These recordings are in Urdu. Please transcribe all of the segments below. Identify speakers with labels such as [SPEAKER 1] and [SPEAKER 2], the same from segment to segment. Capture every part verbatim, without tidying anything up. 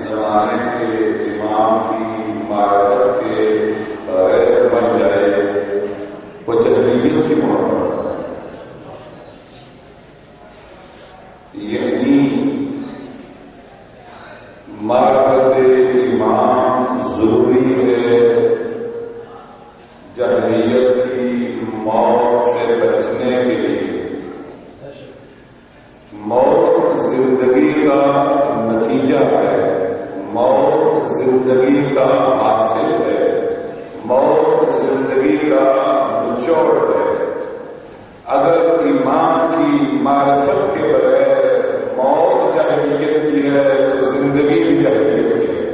[SPEAKER 1] زمانے کے امام کی معرفت کے بغیر بن جائے وہ جہلیت کی موت پڑتا ہے. یعنی معرفت امام ضروری ہے جہلیت کی موت سے بچنے کے لیے. موت زندگی کا نتیجہ ہے، موت زندگی کا حاصل ہے، موت زندگی کا نچوڑ ہے. اگر امام کی معرفت کے بغیر موت جاہلیت کی ہے تو زندگی بھی جاہلیت کی ہے.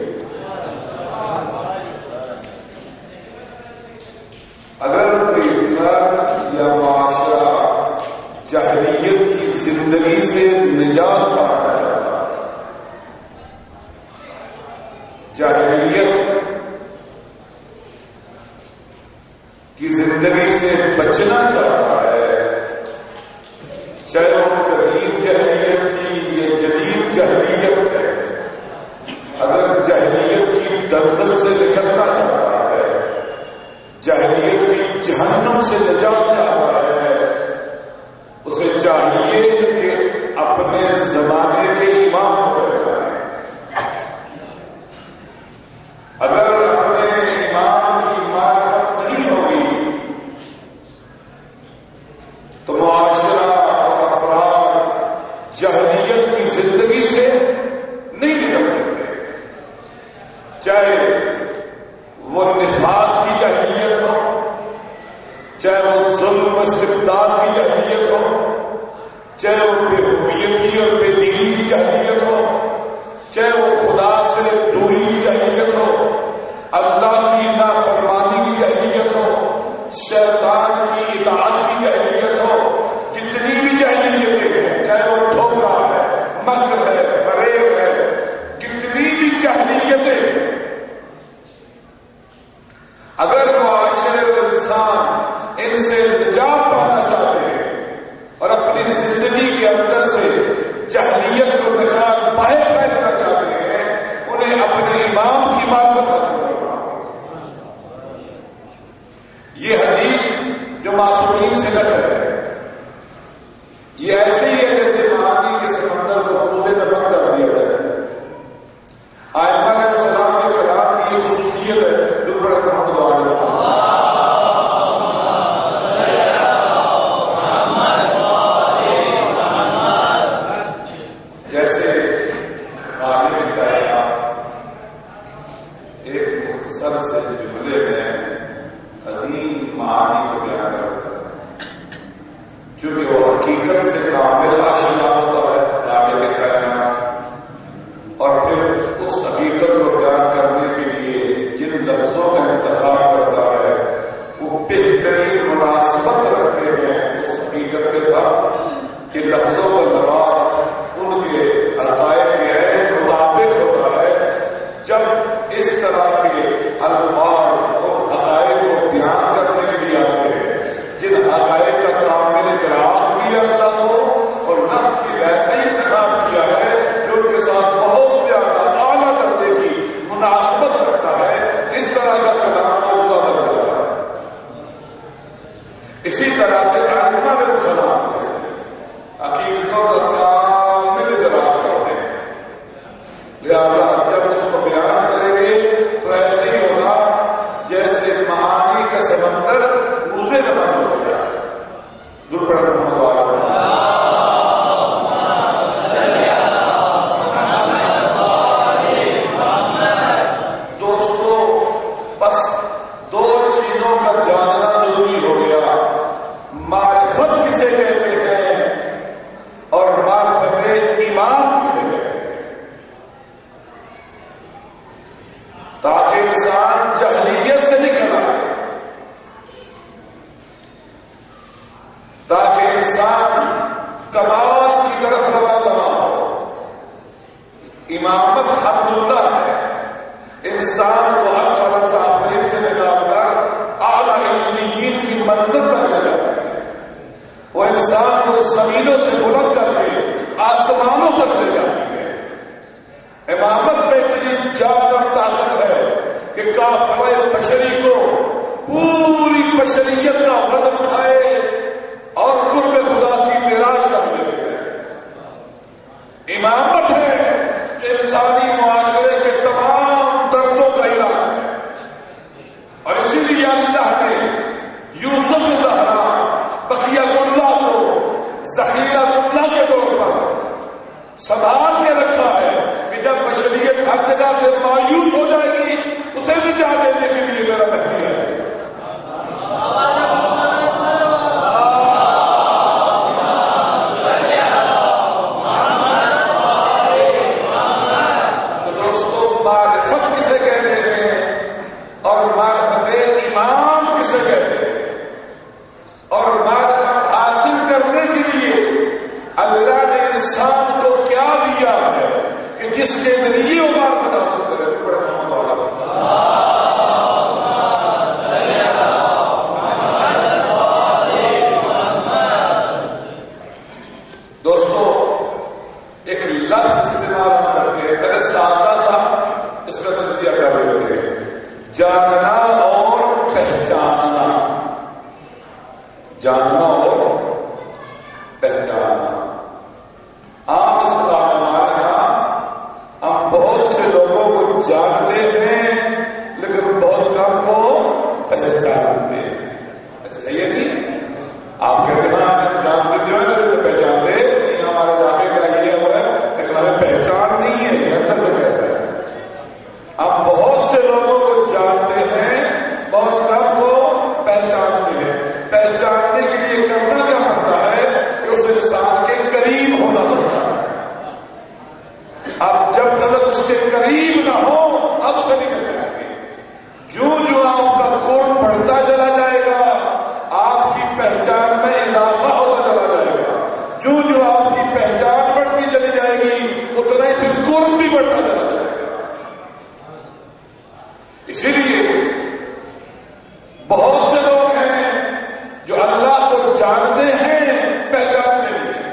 [SPEAKER 1] اگر کوئی فرد یا معاشرہ جاہلیت کی زندگی سے نجات پانا چاہتا ہے، جاہلیت کی زندگی سے بچنا چاہتا ہے، چاہے وہ قدیم جاہلیت تھی یا جدید جاہلیت ہے، اگر جاہلیت کی دلدل سے نکلنا چاہتا ہے، جاہلیت کی جہنم سے نجات چاہتا ہے، اسے چاہیے کہ اپنے زمانے کے امام کو پہچانے. اگر اپنے امام کی معرفت نہیں ہوگی تو معاشرہ اور افراد جاہلیت کی زندگی سے نہیں نکل سکتے، چاہے وہ نفاق کی جاہلیت ہو، چاہے وہ ظلم و استبداد کی جاہلیت ہو، چاہے وہ بے ہویت کی اور بے دینی کی جاہلیت ہو، چاہے وہ خدا سے دوری کی جاہلیت ہو، اللہ کی نافرمانی کی جاہلیت ہو، شیطان کی اطاعت کی جاہلیت ہو. جتنی بھی جاہلیتیں ہیں، چاہے وہ دھوکہ ہے، مکر ہے، فریب ہے، کتنی بھی جاہلیتیں، اگر معاشرے اور انسان ان سے نجات پانا چاہتے ہیں اور اپنی زندگی کے اندر سے جاہلیت کو نکال باہر پھینکنا چاہتے ہیں، انہیں اپنے امام کی معرفت حاصل کرنا. یہ حدیث جو معصومین سے نقل ہے، یہ ایسے ہی ہے جیسے معانی کے سمندر کو کوزے میں بند کر دیا جائے. ائمہ علیہ السلام کے کلام کی یہ خصوصیت ہے جو بڑے محمد علیہ جیسے خالق کائنات ایک مختصر سے جملے میں عظیم معانی کو بیان کر دیتا ہے، چونکہ وہ حقیقت سے کامل آشنا ہوتا ہے خالق کائنات، اور پھر اس حقیقت کو بیان کرنے کے لیے جن لفظوں کا انتخاب کرتا ہے وہ بہترین مناسبت رکھتے ہیں اس حقیقت کے ساتھ کہ لفظوں کا لباس ان کے حقائق کے عین مطابق ہوتا ہے. جب اس طرح کے الفاظ ان حقائق کو بیان کرنے کے لیے آتے ہیں جن حقائق کا کامل اطلاق بھی ہے اللہ کو، اور لفظ بھی ویسے ہی انتخاب کیا ہے جو ان کے ساتھ بہت زیادہ اعلیٰ درجے کی مناسبت رکھتا ہے، اس طرح کا کلام موجودہ بن جاتا ہے. اسی طرح سے ائمہ علیہ السلام جیسے حقیقتوں کا کامل ادراک کرتے ہیں، لہذا جب اس کو بیان کریں گے تو ایسے ہی ہوگا جیسے معانی کا سمندر کوزے میں بند ہو گیا. دور پڑے محمد علیہ دوستوں، بس دو چیزوں کا جاننا ضروری ہو گیا. معرفت کسے کہتے ہیں اور معرفت امام کسے کہتے ہیں، تاکہ انسان جہلیت سے نکل آئے، تاکہ انسان کمال کی طرف روانہ ہو. امامت حمد اللہ ہے، انسان کو اسفل سافلین سے نکال کر اعلیٰ علیین کی منزل تک لے جاتا ہے. وہ انسان کو زمینوں سے بلند کر کے آسمانوں تک لے جاتی ہے. امامت بہترین جان اور طاقت ہے کہ کافر بشری کو پوری بشریت کا وزن اٹھائے اور قرب خدا کی معراج تک لے کے گئے. امامت ہے کہ انسانی معاشرے کے تمام دردوں کا علاج ہے. اور اسی لیے اللہ نے یوسف زہرا بقیت اللہ کو ذخیرۃ اللہ کے طور پر سنبھال کے رکھا ہے کہ جب بشریت ہر جگہ سے مایوس ہو جائے گی اسے نجات دینے کے لیے میرا مہدی ہے. تو دوستو معرفت کسے کہتے ہیں اور معرفت امام کسے کہتے ہیں اور معرفت حاصل کرنے کے لیے اللہ نے انسان کو کیا دیا ہے کہ جس کے ذریعے وہ معرفت حاصل کرے. بڑے محمد والا دوستو ایک لفظ استعمال ہم کرتے ہیں, پہلے سادہ سا اس کا تجزیہ کر لیتے ہیں. جاننا اور پہچاننا, جاننا اور پہچاننا. عام اس خطاب میں ہمارے یہاں ہم بہت سے لوگوں کو جانتے ہیں لیکن بہت کم کو پہچانتے ہیں. ایسا یہ نہیں آپ کہتے ہیں ہم جانتے جو ہیں لیکن پہچانتے یہ ہمارے علاقے کا یہ ہے لیکن ہمیں پہچان نہیں ہے. یہ اندر سے کیسا ہے؟ ہم بہت سے لوگوں کو جانتے ہیں بہت کم کو پہچانتے ہیں. پہچاننے کے لیے کرنا کیا پڑتا ہے کہ اس انسان کے قریب ہونا پڑتا ہے. اب جب تک اس کے قریب نہ ہو اب اسے نہیں پہچانیں گے. جو جو آپ کا قرب بڑھتا چلا جائے گا آپ کی پہچان میں اضافہ ہوتا چلا جائے گا. جو جو آپ کی پہچان بڑھتی چلی جائے گی اتنا ہی پھر قرب بھی بڑھتا چلا جائے گا. اسی لیے بہت سے لوگ ہیں جو اللہ کو جانتے ہیں پہچانتے نہیں,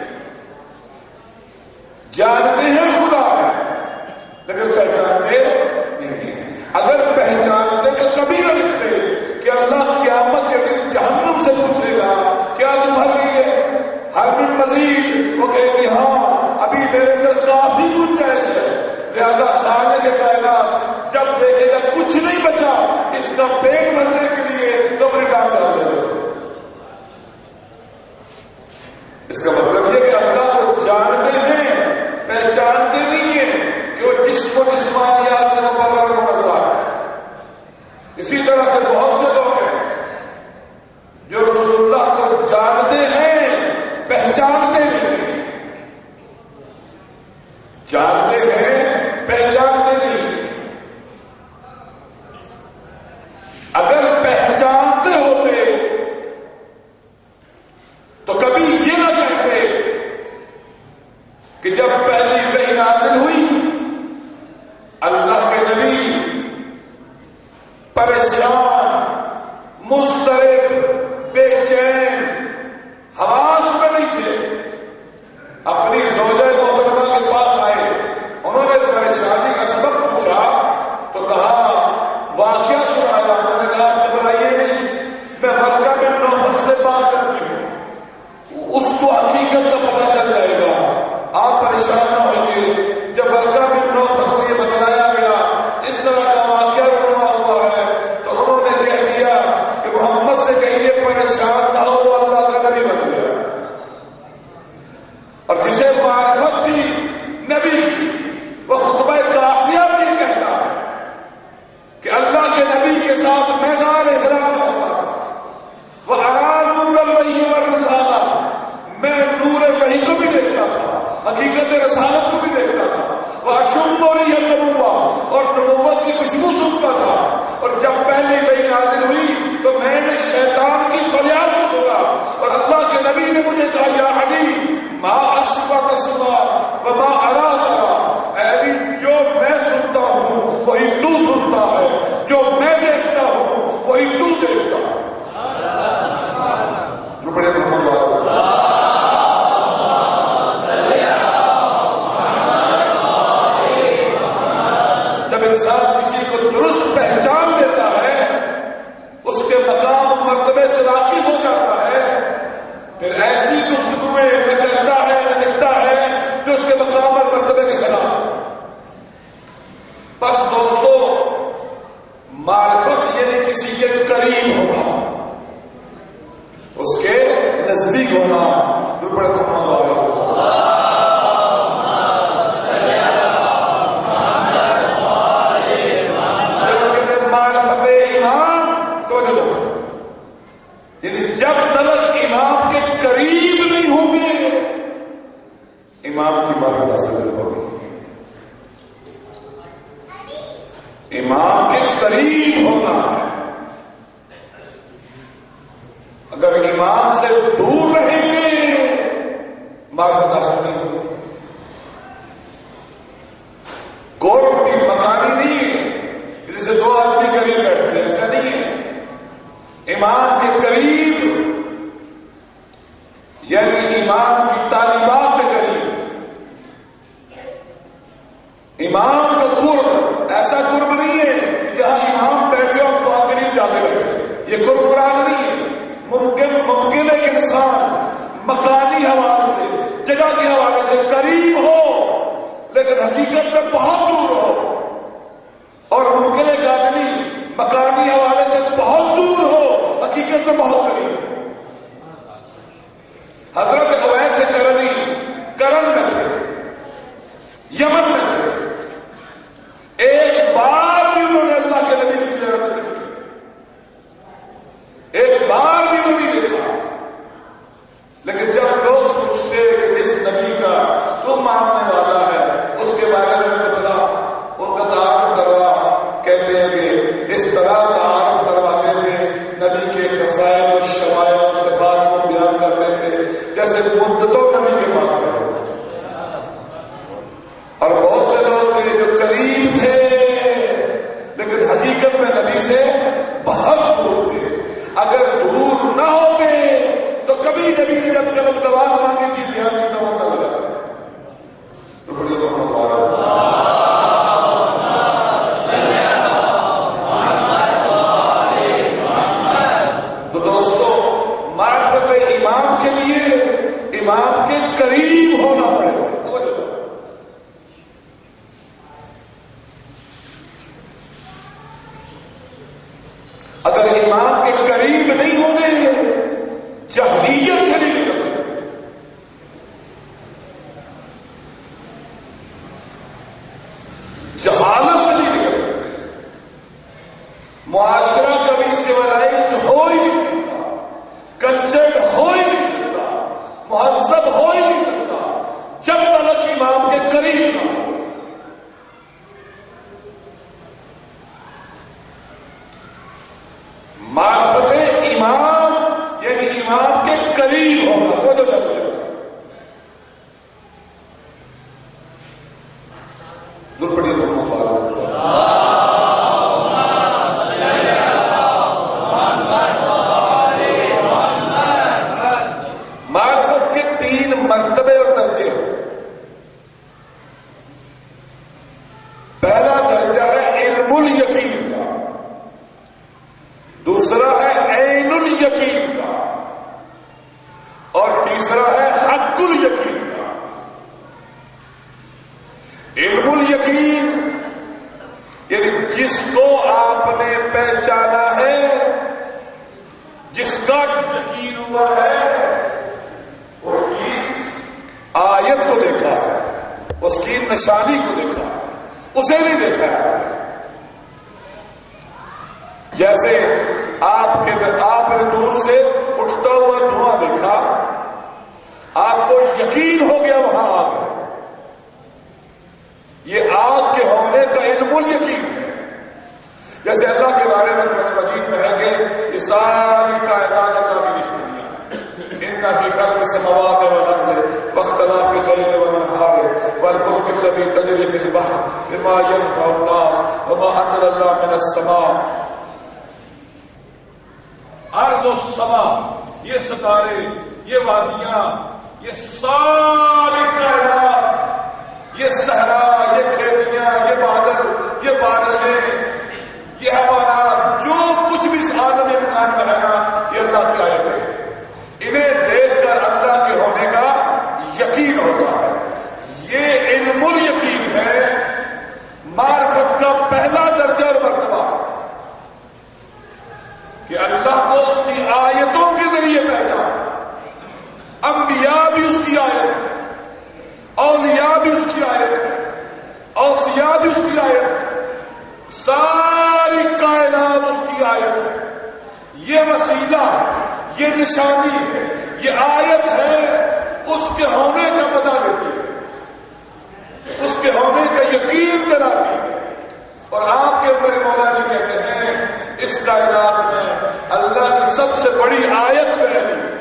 [SPEAKER 1] جانتے ہیں خدا ہے لیکن پہچانتے نہیں. اگر پہچانتے تو کبھی نہ لکھتے کہ اللہ قیامت کے دن جہنم سے پوچھے گا کیا تمہارے لیے ہر دن مزید, وہ کہے گی ہاں ابھی میرے اندر کافی گنجائش ہے. لہذا خالق کائنات جب دیکھے گا کچھ نہیں بچا اس کا پیٹ بھرنے کے لیے تو اپنی ڈال ڈال دے گا. اس کا مطلب یہ کہ اللہ کو جانتے ہیں پہچانتے نہیں ہیں کہ وہ جسم و جسمانیات سے مبرر منزہ ہے. اسی طرح سے بہت سے لوگ ہیں جو رسول اللہ کو جانتے ہیں پہچانتے نہیں, جانتے ہیں پہچانتے نہیں. اگر پہچانتے ہوتے تو کبھی یہ نہ کہتے کہ جب پہلی وحی نازل ہوئی اللہ کے نبی پریشان انسان کسی کو درست پہچان لیتا ہے، اس کے مقام و مرتبے سے واقف ہو جاتا ہے، پھر ایسی گفتگویں نہ کرتا ہے نہ لکھتا ہے جو اس کے مقام اور مرتبے کے خلاف۔ بس دوستو، معرفت یعنی کسی کے قریب ہونا، اس کے نزدیک ہونا۔ جو بڑے محمد والا ہوگا معرفت امام تو یعنی جب تک امام کے قریب نہیں ہوں گے امام کی معرفت حاصل نہیں ہوگی۔ امام کے قریب ہونا ہے، اگر امام سے دور رہیں گے معرفت حاصل نہیں ہوگی۔ قرب بھی مکانی نہیں ہے جیسے دو آدمی قریب بیٹھتے ہیں، ایسا نہیں ہے۔ امام کے قریب یعنی امام کی تعلیمات کے قریب، امام کا قرب ایسا قرب نہیں ہے کہ جہاں امام بیٹھے اور تو آپ قریب جا کے بیٹھے، یہ قرب مراد نہیں ہے۔ ممکن ممکن ہے کہ انسان مکانی حوالے سے، جگہ کے حوالے سے قریب ہو لیکن حقیقت میں بہت دور ہو، اور ممکن ہے کہ آدمی مکانی حوالے سے بہت دور ہو، حقیقت میں بہت قریب ہے۔ حضرت اویس کرنی کرن میں تھے، یمن میں تھے، ایک بار بھی انہوں نے اللہ کے نبی کی زیارت نہیں کی، ایک بار بھی انہوں نے دیکھا، لیکن جب لوگ پوچھتے کہ اس نبی کا تو ماننے والا ہے، اس کے بارے میں بتلا، ان کا تعارف کروا، کہتے ہیں کہ اس طرح تعارف کرواتے تھے، نبی کے خصائل و شمائل و صفات کو بیان کرتے تھے جیسے مدتوں نبی کے پاس رہے۔ اور بہت سے لوگ تھے جو قریب تھے لیکن حقیقت میں نبی سے بہت دور تھے۔ اگر دور نہ ہوتے تو کبھی نبی نے جب قلم دعوت مانگی تھی دھیان کی دعوت نہ لگاتے۔ تو بڑی محمد والا تو دوستو، معرفت امام کے لیے امام کے قریب ہونا پڑے گا۔ توجہ دو، اگر امام کے قریب نہیں ہوں گے جہلیت سے نہیں نکل سکتے۔ جہالت سے نہیں نکل سکتے، معاشرہ کبھی سیولائزڈ ہو ہی نہیں سکتا، کلچرڈ ہو ہی نہیں سکتا، مہذب ہو ہی نہیں سکتا جب تک امام کے قریب نہ ہو۔ معرفت امام یعنی امام کے قریب ہونا۔ تو جو جب درپڑی محمد والا معرفت کے تین مرتبے اور درجے ہیں۔ پہلا درجہ ہے علم الیقین کا، دوسرا ہے عین الیقین کا، اور تیسرا ہے حق الیقین کا۔ علم الیقین یعنی جس کو آپ نے پہچانا ہے، جس کا یقین ہوا ہے، اس کی آیت کو دیکھا ہے، اس کی نشانی کو دیکھا ہے، اسے نہیں دیکھا ہے آپ نے۔ جیسے آپ کے آپ نے دور سے اٹھتا ہوا دھواں دیکھا، آپ کو یقین ہو گیا وہاں آگ ہے، یہ آگ کے ہونے کا علم الیقین ہے۔ جیسے اللہ کے بارے میں قرآن مجید میں ہے کہ یہ ساری کائنات اللہ کی نشانیاں ہیں۔ ان فی خلق السماوات والارض واختلاف الليل والنهار والفلك التي تجري في البحر بما ينفع الناس وما انزل الله من السماء۔ ارض و سما، یہ ستارے، یہ وادیاں، یہ ساری کائنات، یہ صحرا، یہ کھیتیاں، یہ بادل، یہ یہ بارشیں، یہ حیوانات، جو کچھ بھی اس عالم امکان میں ہے نا، یہ اللہ کی آیت ہے. انہیں دیکھ کر اللہ کے ہونے کا یقین ہوتا ہے. یہ علم الیقین ہے، معرفت کا پہلا درجہ اور مرتبہ ہے کہ اللہ کو اس کی آیتوں کے ذریعے پہچان. انبیاء بھی اس کی آیت ہے، اولیاء بھی اس کی آیت ہے، اوصیاء بھی اس کی آیت ہے، ساری کائنات اس کی آیت ہے. یہ وسیلہ ہے، یہ نشانی ہے، یہ آیت ہے، اس کے ہونے کا پتہ دیتی ہے، اس کے ہونے کا یقین دلاتی ہے. اور آپ کے میرے مولانا جی کہتے ہیں اس کائنات میں اللہ کی سب سے بڑی آیت پہلی ہے.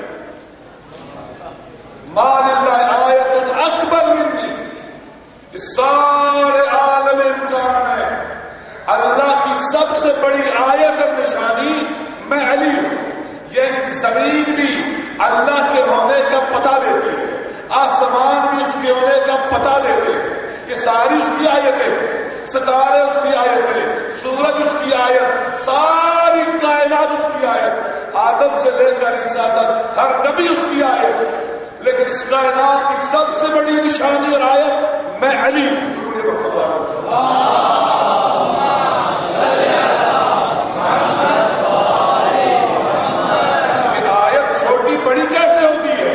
[SPEAKER 1] مان اللہ آیت اکبر منی. اس سارے عالم امکان میں اللہ کی سب سے بڑی آیت اور نشانی میں علی ہوں. یعنی زمین بھی اللہ کے ہونے کا پتہ دیتی ہے، آسمان بھی اس کے ہونے کا پتہ دیتے ہیں. یہ ساری اس کی آیتیں ہیں، ستارے اس کی آیتیں، سورج اس کی آیت، ساری کائنات اس کی آیت، آدم سے لے کر عیسیٰ تک ہر نبی اس کی آیت. لیکن اس کائنات کی سب سے بڑی نشانی اور آیت میں علی ہوں. یہ آیت چھوٹی بڑی کیسے ہوتی ہے؟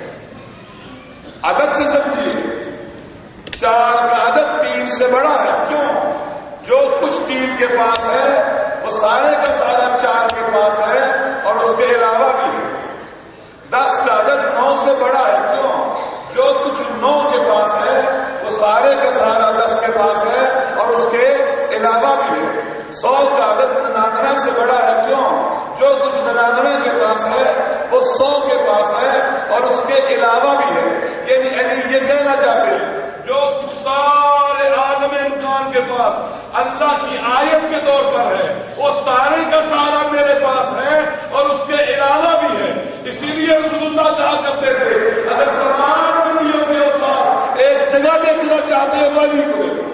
[SPEAKER 1] عدد سے سمجھیے. چار کا عدد تین سے بڑا ہے. کیوں؟ جو کچھ تین کے پاس ہے وہ سارے کا سارا چار کے پاس ہے اور اس کے علاوہ بھی ہے. دس کا عدد نو سے بڑا ہے. کیوں؟ جو کچھ نو کے پاس ہے وہ سارے کا سارا دس کے پاس ہے اور اس کے علاوہ بھی ہے. سو کا عدد ننانوے سے بڑا ہے. کیوں؟ جو کچھ ننانوے کے پاس ہے وہ سو کے پاس ہے اور اس کے علاوہ بھی ہے. یعنی علی یہ کہنا چاہتے ہیں جو کچھ سارے عالم امکان کے پاس اللہ کی آیت کے طور پر ہے وہ سارے کا سارا میرے پاس ہے اور اس کے علاوہ بھی ہے. اسی لیے رسول اللہ کہا کرتے تھے اگر تمام دنیا کے اوصاف ایک جگہ دیکھنا چاہتے ہیں تو علی کو دیکھو.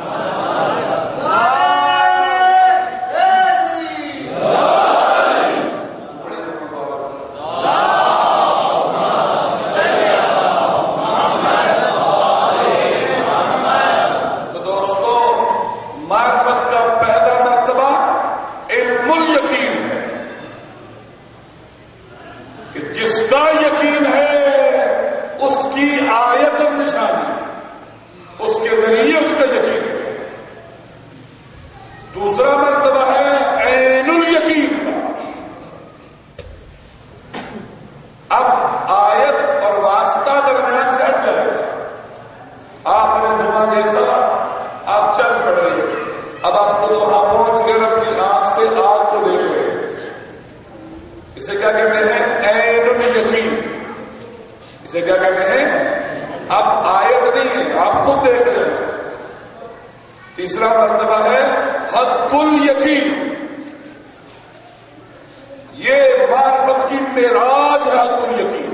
[SPEAKER 1] تیسرا مرتبہ ہے حق الیقین. یہ معرفت کی معراج ہے حق الیقین.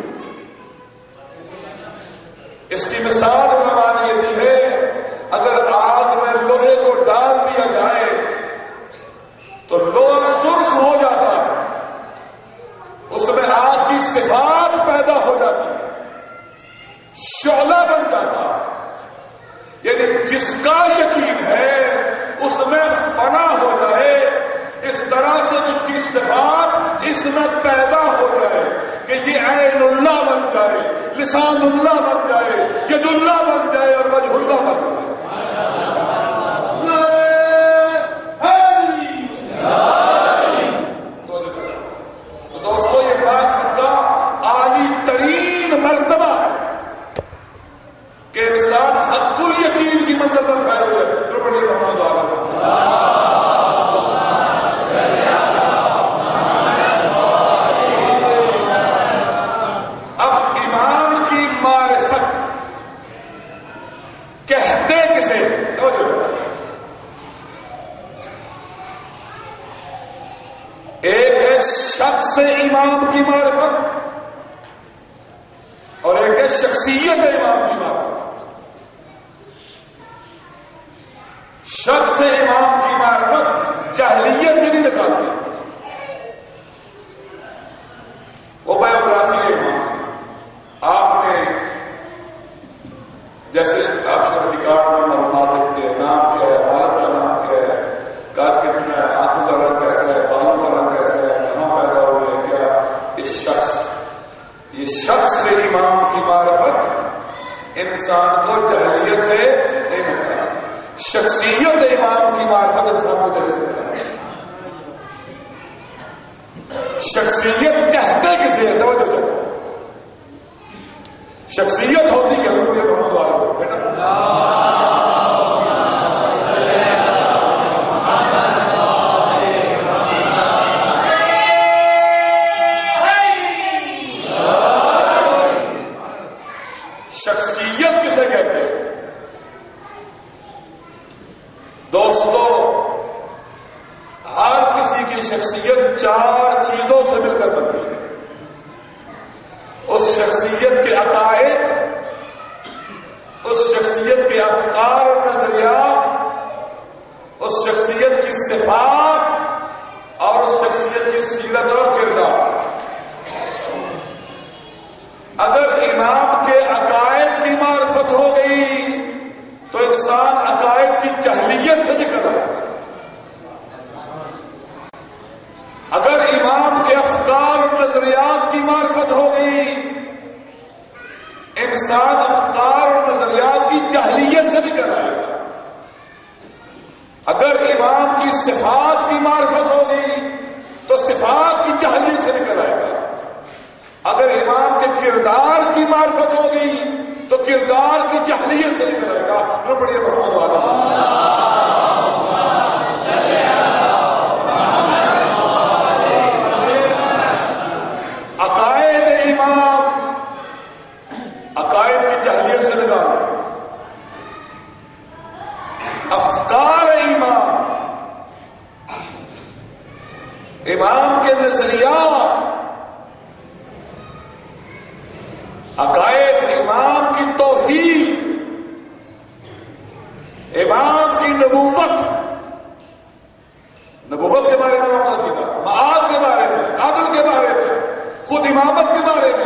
[SPEAKER 1] اس کی مثال علماء نے یہ دی ہے اگر آگ میں لوہے کو ڈال دیا جائے تو لوہا سرخ ہو جاتا ہے، اس میں آگ کی صفات پیدا ہو جاتی ہے، شعلہ بن جاتا ہے. یعنی جس کا یقین ہے اس میں فنا ہو جائے، اس طرح سے اس کی صفات اس میں پیدا ہو جائے کہ یہ عین اللہ بن جائے، لسان اللہ بن جائے، ید اللہ بن جائے اور وجہ اللہ بن جائے. تو دوستو یہ معرفت کا عالی ترین مرتبہ ہے کہ انسان حق الیقین کی منزل پر فائد ہو جائے. جو بڑی محمد عالم اب ایمان کی معرفت کہتے کسے؟ توجہ کرو. ایک ہے شخص امام کی معرفت اور ایک ہے شخصیت امام کی معرفت. شخص امام کی معرفت جاہلیت سے نہیں نکالتی. وہ بایوگرافی ہے امام کی. آپ نے جیسے آپ شناختی کارڈ میں معلومات لکھتے ہیں، نام کیا ہے، والد کا نام کیا ہے، قد کتنا ہے، آنکھوں کا رنگ کیسا ہے، بالوں کا رنگ کیسا ہے، کہاں پیدا ہوئے ہیں، کیا یہ شخص یہ شخص سے امام کی معرفت انسان کو جاہلیت سے نہیں نکالتی. شخصیت امام کی معرفت انسان کو جاہلیت سے نکالتی. شخصیت کہتے کسے ہے؟ توجہ دیکھو، شخصیت ہوتی ہے رب محمد والا بیٹا. شخصیت کسے کہتے ہیں؟ دوستو، ہر کسی کی شخصیت چار چیزوں سے مل کر بنتی ہے. اس شخصیت کے عقائد، اس شخصیت کے افکار اور نظریات، اس شخصیت کی صفات اور اس شخصیت کی سیرت اور کردار. اگر امام کے عقائد کی معرفت ہو گئی تو انسان عقائد کی جہلیت سے نکل آئے. اگر امام کے افکار اور نظریات کی معرفت ہو گئی انسان افکار اور نظریات کی جہلیت سے نکل آئے گا. اگر امام کی صفات کی معرفت ہو گئی تو صفات کی جہلیت سے نکل آئے گا. اگر امام کے کردار کی معرفت ہو گئی تو کردار کی جہلیت سے نکل آئے گا. جو پڑھیے محمد والا. عقائد امام عقائد کی جہلیت سے نکالے. افکار امام امام کے نظریات، عقائد امام کی توحید، امام کی نبوت نبوت کے بارے میں معلومات کی تھا، معاد کے بارے میں، عدل کے بارے میں، خود امامت کے بارے میں.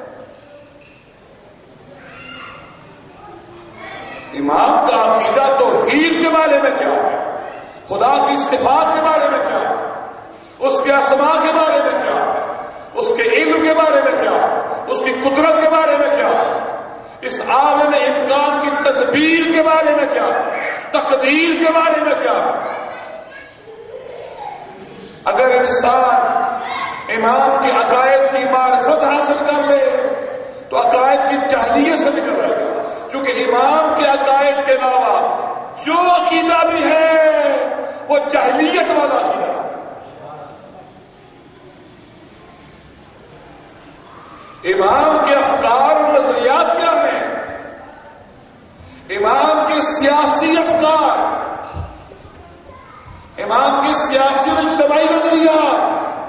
[SPEAKER 1] امام کا عقیدہ توحید کے بارے میں کیا ہے، خدا کی صفات کے بارے میں کیا ہے، اس کے اسماء کے بارے میں کیا ہے، اس کے علم کے بارے میں کیا ہے، اس کی قدرت کے بارے میں کیا ہے، اس عالم امکان کی تدبیر کے بارے میں کیا ہے، تقدیر کے بارے میں کیا ہے. اگر انسان امام کے عقائد کی معرفت حاصل کر لے تو عقائد کی جہلیت سے نکل رہے گا. کیونکہ امام کے عقائد کے علاوہ جو عقیدہ بھی ہے وہ جہلیت والا عقیدہ ہے. امام کے افکار اور نظریات کیا ہیں؟ امام کے سیاسی افکار، امام کے سیاسی اور اجتماعی نظریات،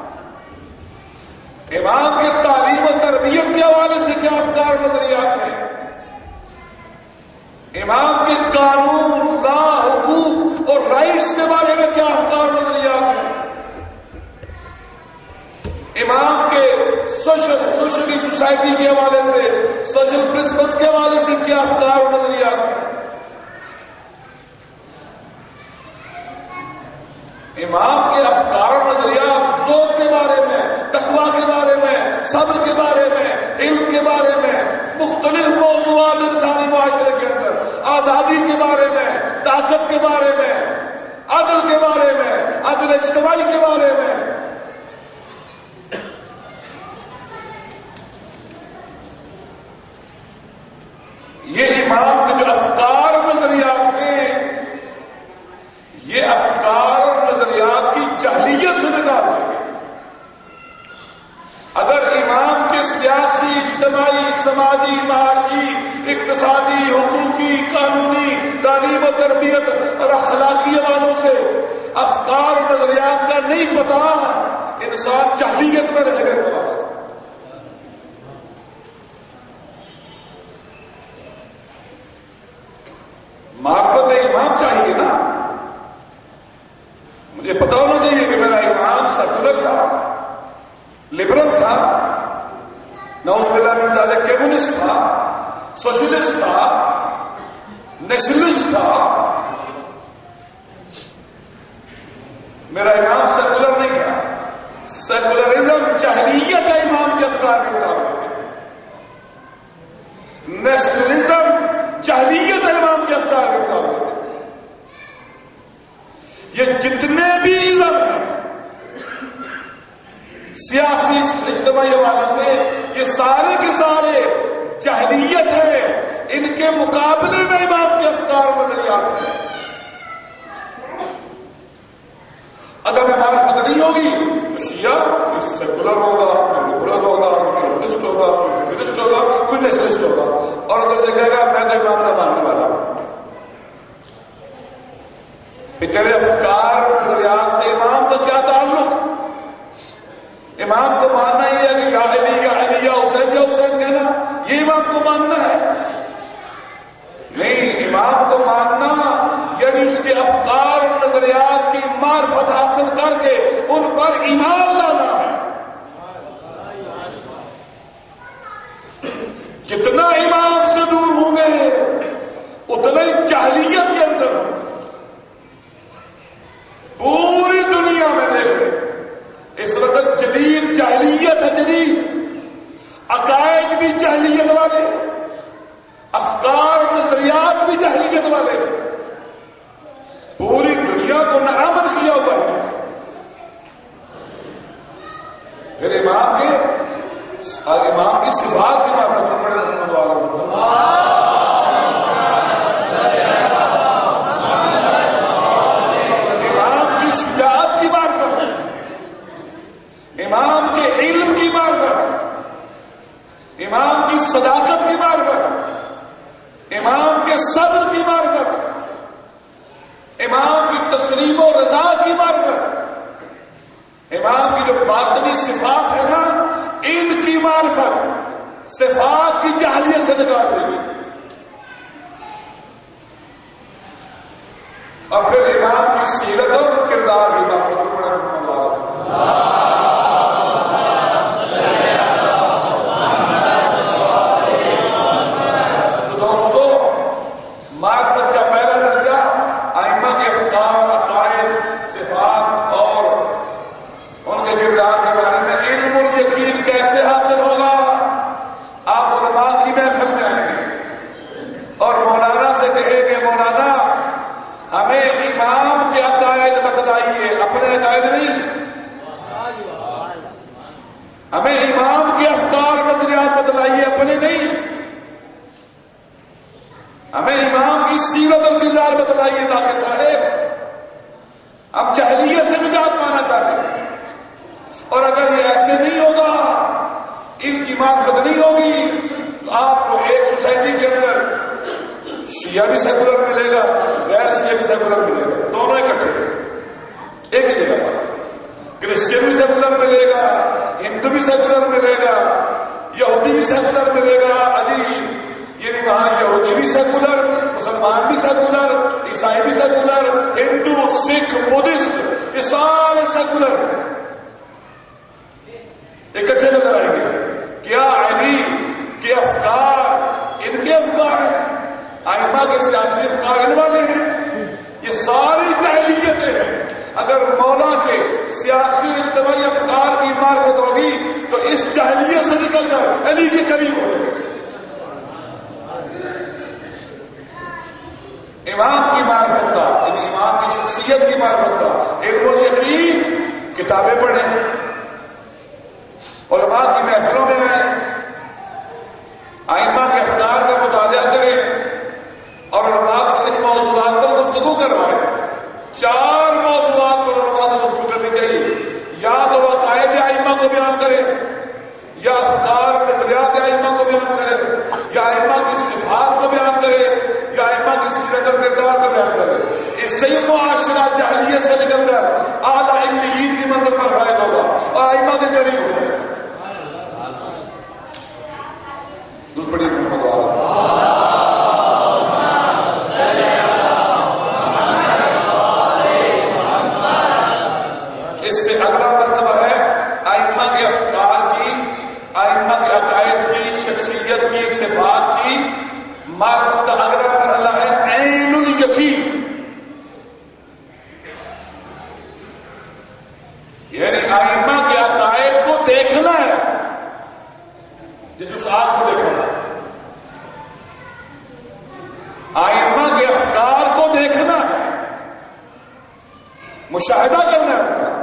[SPEAKER 1] امام کے تعلیم و تربیت کے حوالے سے کیا افکار و نظریات ہیں، امام کے قانون، لا، حقوق اور رائٹس کے بارے میں کیا افکار و نظریات ہیں، امام کے سوشل سوشلی سوسائٹی کے حوالے سے، سوشل پرنسپلز کے حوالے سے کیا افکار و نظریات ہیں. امام کے افکار و نظریات زہد کے بارے میں، تقویٰ کے بارے میں، صبر کے بارے میں، علم کے بارے میں، مختلف موضوعات انسانی معاشرے کے اندر، آزادی کے بارے میں، طاقت کے بارے میں، عدل کے بارے میں، عدل اجتماعی کے بارے میں. یہ امام کے جو افکار اور نظریات ہیں یہ افکار اور نظریات کی جہلیت سے نکال دیں گے. اگر امام کے سیاسی، اجتماعی، سماجی، معاشی، اقتصادی، حقوقی، قانونی، تعلیم و تربیت اور اخلاقی حوالوں سے افکار اور نظریات کا نہیں پتا انسان جہلیت میں رہے گا. سوال ہے معرفت امام چاہیے نا. یہ پتا ہونا چاہیے کہ میرا امام سیکولر تھا، لبرل تھا، نعوذ باللہ من ذالک کمیونسٹ تھا، سوشلسٹ تھا، نیشنلسٹ تھا. میرا امام سیکولر نہیں تھا. سیکولرزم جاہلیت ہے امام کے افکار کے مطابق. نیشنلزم جاہلیت ہے امام کے افکار کے مطابق. یہ جتنے بھی ازم ہیں سیاسی اجتماعی حوالے سے، یہ سارے کے سارے جاہلیت ہے. ان کے مقابلے میں امام کے افکار و نظریات ہیں. اگر میں معرفت نہیں ہوگی تو شیعہ کوئی سیکولر ہوگا، کوئی لبرل ہوگا، کوئی کمیونسٹ ہوگا، کوئی فیمنسٹ ہوگا، کوئی نیشنلسٹ ہوگا، اور ادھر سے کہے گا میں تو امام کا ماننے والا ہوں. تیرے افکار و نظریات سے امام کا کیا تعلق؟ امام کو ماننا ہی ہے کہ یا علی یا علی یا حسین یا حسین کہنا، یہ امام کو ماننا ہے؟ نہیں، امام کو ماننا یعنی اس کے افکار اور نظریات کی معرفت حاصل کر کے ان پر ایمان لانا ہے. جتنا امام سے دور ہوں گے اتنا ہی جاہلیت کے اندر ہوں گے. پوری دنیا میں دیکھ رہے اس وقت جدید جاہلیت ہے. جدید عقائد بھی جاہلیت والے، افکار نظریات بھی جاہلیت والے. پوری دنیا کو ناامن کیا ہوا ہے. پھر امام کے امام کی صفات کی بات کرتے بڑے محمد والا امام کی شجاعت کی معرفت، امام کے علم کی معرفت، امام کی صداقت کی معرفت، امام کے صبر کی معرفت، امام کی تسلیم و رضا کی معرفت، امام کی جو باطنی صفات ہے نا ان کی معرفت صفات کی جاہلیت سے نکال دے گی. اور پھر امام کی سیرت اور کردار کی معرفت بڑے محمد والا. تو دوستو، معرفت کا پہلا درجہ ائمہ کے افکار، عقائد، صفات اور ان کے کردار کے بارے میں علم الیقین کیسے حاصل ہوگا؟ آپ علماء کی محفل میں آئیں گے اور مولانا سے کہیں گے مولانا ہمیں امام کے عقائد بتلائیے، اپنے عقائد نہیں. ہمیں امام کے افکار و نظریات بتلائیے، اپنے نہیں. ہمیں امام کی سیرت اور کردار بتلائیے. ذاکر صاحب ہم جاہلیت سے نجات پانا چاہتے ہیں. اور اگر یہ ایسے نہیں ہوگا، ان کی معرفت نہیں ہوگی، تو آپ کو ایک سوسائٹی کے اندر شیعہ بھی سیکولر ملے گا، غیر شیعہ بھی سیکولر ملے گا، دونوں اکٹھے ایک ہی جگہ پر. کرسچن بھی سیکولر ملے گا، ہندو بھی سیکولر ملے گا، یہودی بھی سیکولر ملے گا. عجیب، یعنی وہاں یہودی بھی سیکولر، مسلمان بھی سیکولر، عیسائی بھی سیکولر، ہندو، سکھ، بدھسٹ، یہ سارے سیکولر اکٹھے نظر آئیں گے. کیا علی کے افکار ان کے افکار ہیں؟ ائمہ کے سیاسی افکار ان والے ہیں؟ یہ ساری جاہلیتیں ہیں. اگر مولا کے سیاسی اجتماعی افکار کی معرفت ہوگی تو اس جاہلیت سے نکل کر علی کے قریب ہو جائے. امام کی معرفت کا، یعنی امام کی شخصیت کی معرفت کا علم الیقین، کتابیں پڑھیں، علماء کی محفلوں میں رہیں، ائمہ کے افکار کا مطالعہ کریں اور علماء سے ان موضوعات پر گفتگو کروائیں. چار موضوعات پر علماء کو گفتگو کرنی چاہیے. یا تو عقائد ائمہ کو بیان کریں، یا افکار نظریات ائمہ کو بیان کریں، یا ائمہ کی صفات کو بیان کریں، یا ائمہ کی سیرت اور کردار کو بیان کریں. اس سے ہی معاشرہ جاہلیت سے نکل کر اعلیٰ علمیت کی منزل پر فائز ہوگا اور ائمہ کے قریب ہو جائے گا. بڑی محمد والا یعنی ائمہ کے عقائد کو دیکھنا ہے، جیسے اس آگ کو دیکھا تھا، ائمہ کے افکار کو دیکھنا ہے، مشاہدہ کرنا ہے ان کا،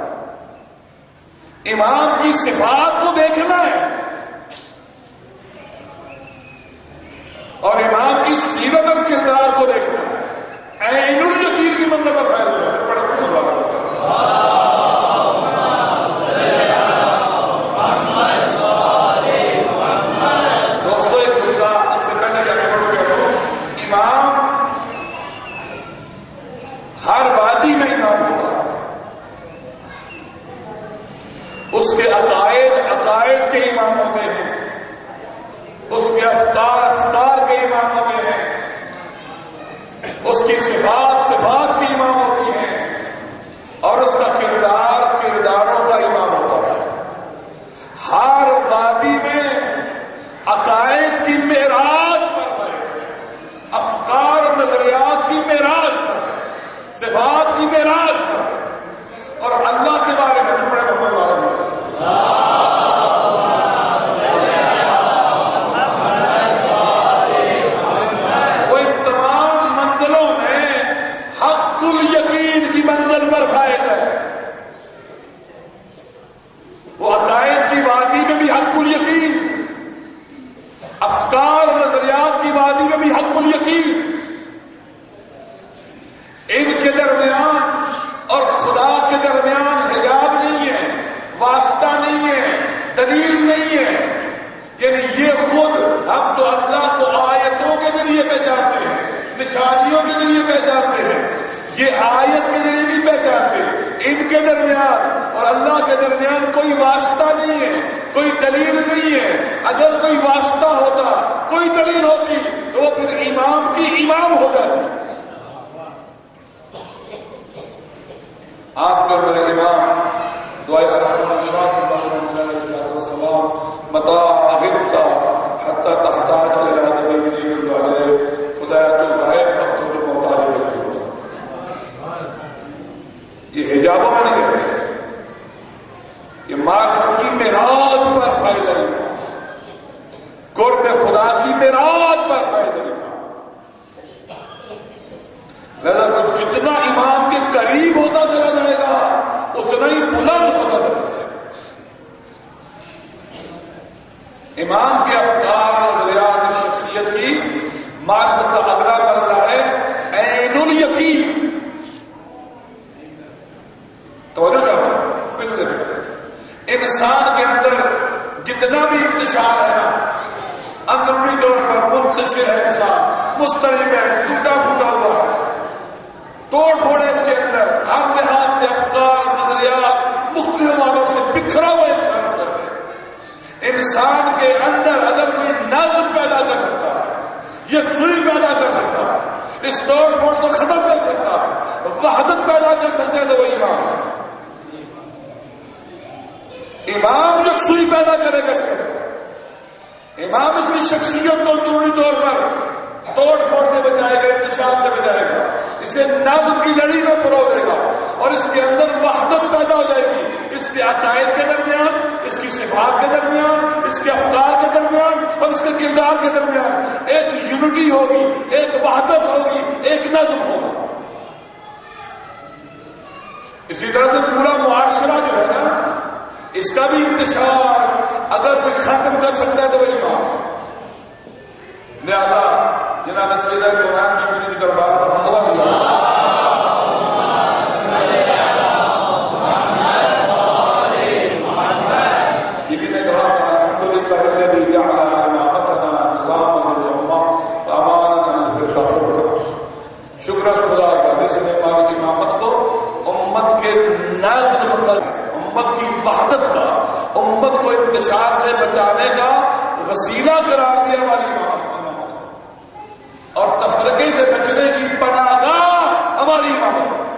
[SPEAKER 1] امام کی صفات کو دیکھنا ہے اور امام کی سیرت اور کردار کو دیکھنا ہے، عین الیقین کی منزل پر فائز ہونا ہے۔ بڑا خوش ہوگا دوستو، ایک مدعا اس سے پہلے کہ آگے بڑھ گیا تو امام ہر وادی میں امام ہوتا ہے، اس کے عقائد عقائد کے امام ہوتے ہیں، اس کے افکار افکار کے امام ہوتے ہیں، اس کی صفات صفات کی امام ہوتی ہیں، اور اس کا کردار کرداروں کا امام ہوتا ہے۔ ہر وادی میں عقائد کی معراج پر ہے، افکار اور نظریات کی معراج پر ہے، صفات کی معراج پر ہے، اور اللہ کے بارے میں بڑے محمد والا ہوگا۔ وہ ان تمام منزلوں میں حق الیقین کی منزل پر فائز ہے، وہ عقائد کی وادی میں بھی حق الیقین، افکار اور نظریات کی وادی میں بھی حق الیقین، ان کے درمیان اور خدا کے درمیان حجاب نہیں ہے، واسطہ نہیں ہے، دلیل نہیں ہے، یعنی یہ خود ہم تو اللہ کو آیتوں کے ذریعے پہچانتے ہیں، نشانیوں کے ذریعے پہچانتے ہیں، یہ آیت کے ذریعے بھی پہچانتے ہیں، ان کے درمیان اور اللہ کے درمیان کوئی واسطہ نہیں ہے، کوئی دلیل نہیں ہے۔ اگر کوئی واسطہ ہوتا، کوئی دلیل ہوتی تو وہ پھر امام کی امام ہو جاتی۔ آپ کے میرے امام دعائے رحمت شاہ صلی وسلم متا غبت حتی تحتاج الى دلیل دین علیہ خدایت الغیب اب تو محتاج دلیل ہوتا۔ یہ حجابوں میں نہیں رہتے، یہ معرفت کی معراج پر فائز ہے، قرب خدا کی معراج پر فائز ہے۔ لہذا تو جتنا امام کے قریب ہوتا چلا جائے گا اتنا ہی بلند ہوتا چلا جائے گا۔ امام کے افکار نظریات اور شخصیت کی معرفت کا اگلا مرحلہ ہے عین الیقین۔ توجہ چاہتا بالکل، انسان کے اندر جتنا بھی انتشار ہے نا، اندرونی طور پر منتشر ہے، انسان مضطرب ہے، ٹوٹا پھوٹا ہوا ہے، توڑ پھوڑ اس کے اندر، ہر لحاظ سے افکار نظریات مختلف معنوں سے بکھرا ہوا انسان اندر ہے۔ انسان کے اندر اگر کوئی نظم پیدا کر سکتا ہے، یکسوئی پیدا کر سکتا ہے، اس توڑ پھوڑ کو ختم کر سکتا ہے، وحدت پیدا کر سکتا ہے تو وہ امام ہے۔ امام یکسوئی پیدا کرے گا اس کے اندر، امام اس کی شخصیت کو ضروری طور پر توڑ پھوڑ سے بچائے گا، انتشار سے بچائے گا، اسے نظم کی لڑی میں پرو دے گا، اور اس کے اندر وحدت پیدا ہو جائے گی، اس کے عقائد کے درمیان، اس کی صفات کے درمیان، اس کے افکار کے درمیان اور اس کے کردار کے درمیان ایک یونٹی ہوگی، ایک وحدت ہوگی، ایک نظم ہوگا۔ اسی طرح سے پورا معاشرہ جو ہے نا، اس کا بھی انتشار اگر کوئی ختم کر سکتا ہے تو وہ امام ہے۔ لہذا جناب سیدہ قرآن کی میری دربار پر فتویٰ دیا، لیکن نے کہا کہ الحمدللہ الذی جعل امامتنا نظاما للامہ وامانا للفرقہ فرقہ، شکر ہے خدا کا جس نے ہماری امامت کو امت کے نظم کا، امت کی وحدت کا، امت کو انتشار سے بچانے کا وسیلہ قرار دیا ہماری امامت، اور تفرقے سے بچنے کی پناہ گاہ ہماری امامت ہے۔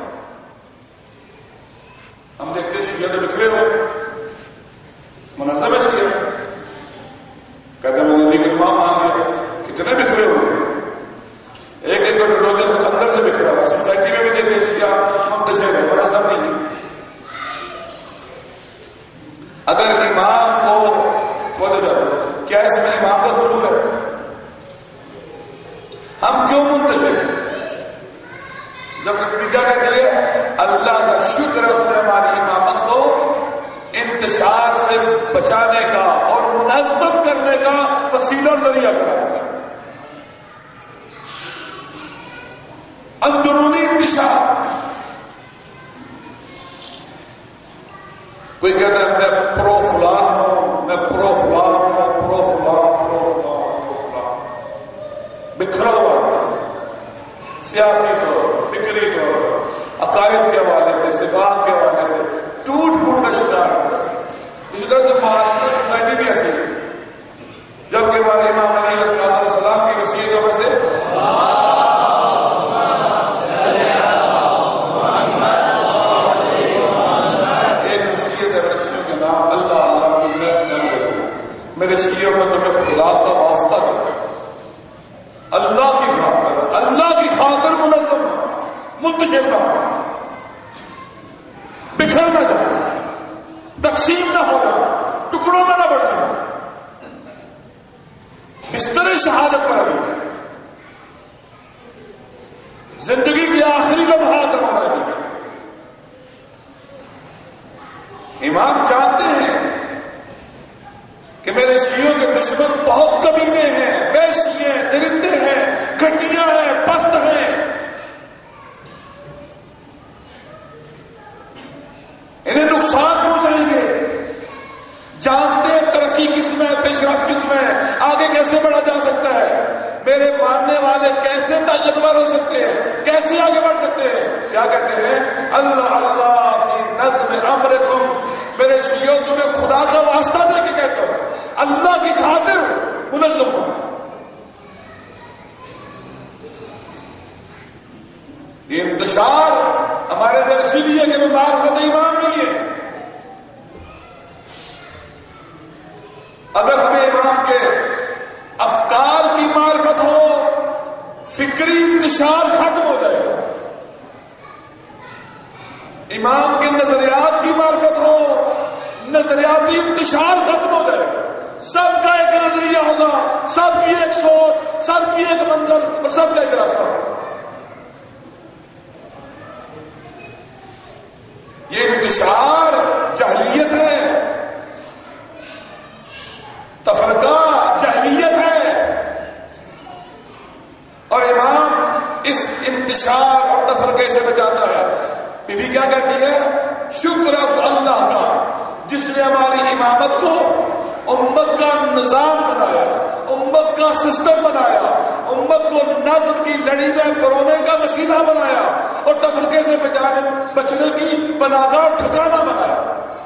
[SPEAKER 1] ہم دیکھتے ہیں شیعہ تو بکھرے ہو، منظم ہے شیعہ، کہتے ہیں میں نے لیگ امام مان لیا، کتنے بکھرے ہوئے، ایک ایک دو ٹولے کو اندر سے بکھرا ہوا، سوسائٹی میں بھی دیکھتے شیعہ منتشر ہے، منظم نہیں ہے۔ شکر ہے اس نے ہماری امامت کو انتشار سے بچانے کا اور منظم کرنے کا وسیلہ ذریعہ بنا دیا. اندرونی انتشار. کوئی کہتا ہے میں پرو فلان ہوں، میں پرو فلان ہوں، پرو فلان پرو فلان پرو فلان بکھرا ہوا سیاسی طور پر، فکری طور پر، عقائد کے حوالے سے، صفات کے حوالے سے ٹوٹ پھوٹ کا شکار ہے. اسی طرح سے معاشرہ سوسائٹی بھی ایسی ہے. جبکہ ہمارے امام علیہ الصلوۃ والسلام کی وصیتوں میں سے میرے شیعوں میں تمہیں خدا کا واسطہ دو، اللہ کی خاطر، اللہ کی خاطر منظم منتشر نہ ہو، بکھر نہ جانا، تقسیم نہ ہو جانا، ٹکڑوں میں نہ بڑھ جانا. بستر شہادت پر ابھی ہے، زندگی کے آخری لمحات ہمارا بھی. امام جانتے ہیں کہ میرے شیعوں کے دشمن بہت کمینے ہیں، وحشی ہیں، درندے ہیں، گھٹیا ہیں، پست ہیں. انہیں نقصان پہنچائیں گے. جانتے ہیں ترقی کس میں ہے، پیش رفت کس میں ہے، آگے کیسے بڑھا جا سکتا ہے، میرے ماننے والے کیسے طاقتور ہو سکتے ہیں، کیسے آگے بڑھ سکتے ہیں. کیا کہتے ہیں؟ اللہ اللہ فی نظم امرکم. میرے شیعوں تمہیں خدا کا واسطہ دے کے کہتا ہوں، اللہ کی خاطر منظم ہونا. یہ انتشار ہمارے اندر اسی لیے کہ معرفت امام نہیں ہے. اگر ہمیں امام کے افکار کی معرفت ہو، فکری انتشار ختم ہو جائے گا. امام کے نظریات کی معرفت ہو، نظریاتی انتشار ختم ہو جائے گا. سب کا ایک نظریہ ہوگا، سب کی ایک سوچ، سب کی ایک منزل اور سب کا ایک راستہ ہوگا. یہ انتشار جہلیت ہے، تفرقہ جہلیت ہے. اور امام اس انتشار اور تفرقے سے بچاتا ہے. بی بی کیا کہتی ہے؟ شکر اللہ کا جس نے ہماری امامت کو امت کا نظام بنایا، امت کا سسٹم بنایا، امت کو نظم کی لڑی میں پرونے کا وسیلہ بنایا اور تفرقے سے بچانے بچنے کی پناہگاہ اور ٹھکانہ بنایا.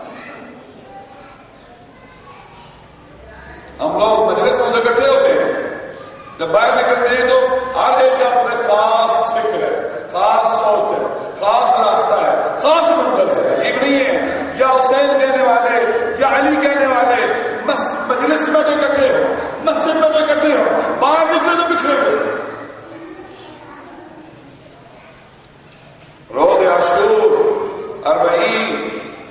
[SPEAKER 1] ہم لوگ مجلس میں جو اکٹھے ہوتے ہیں، جب باہر نکلتے ہیں تو ہر ایک کا اپنے خاص فکر ہے، خاص سوچ ہے، خاص راستہ ہے، خاص منزل ہے. عجیب نہیں ہے یا حسین کہنے والے یا علی کہنے والے مجلس میں تو اکٹھے ہو، مسجد میں تو اکٹھے ہو، باہر نکلے تو بکھرے ہوئے. روز عاشور اربعین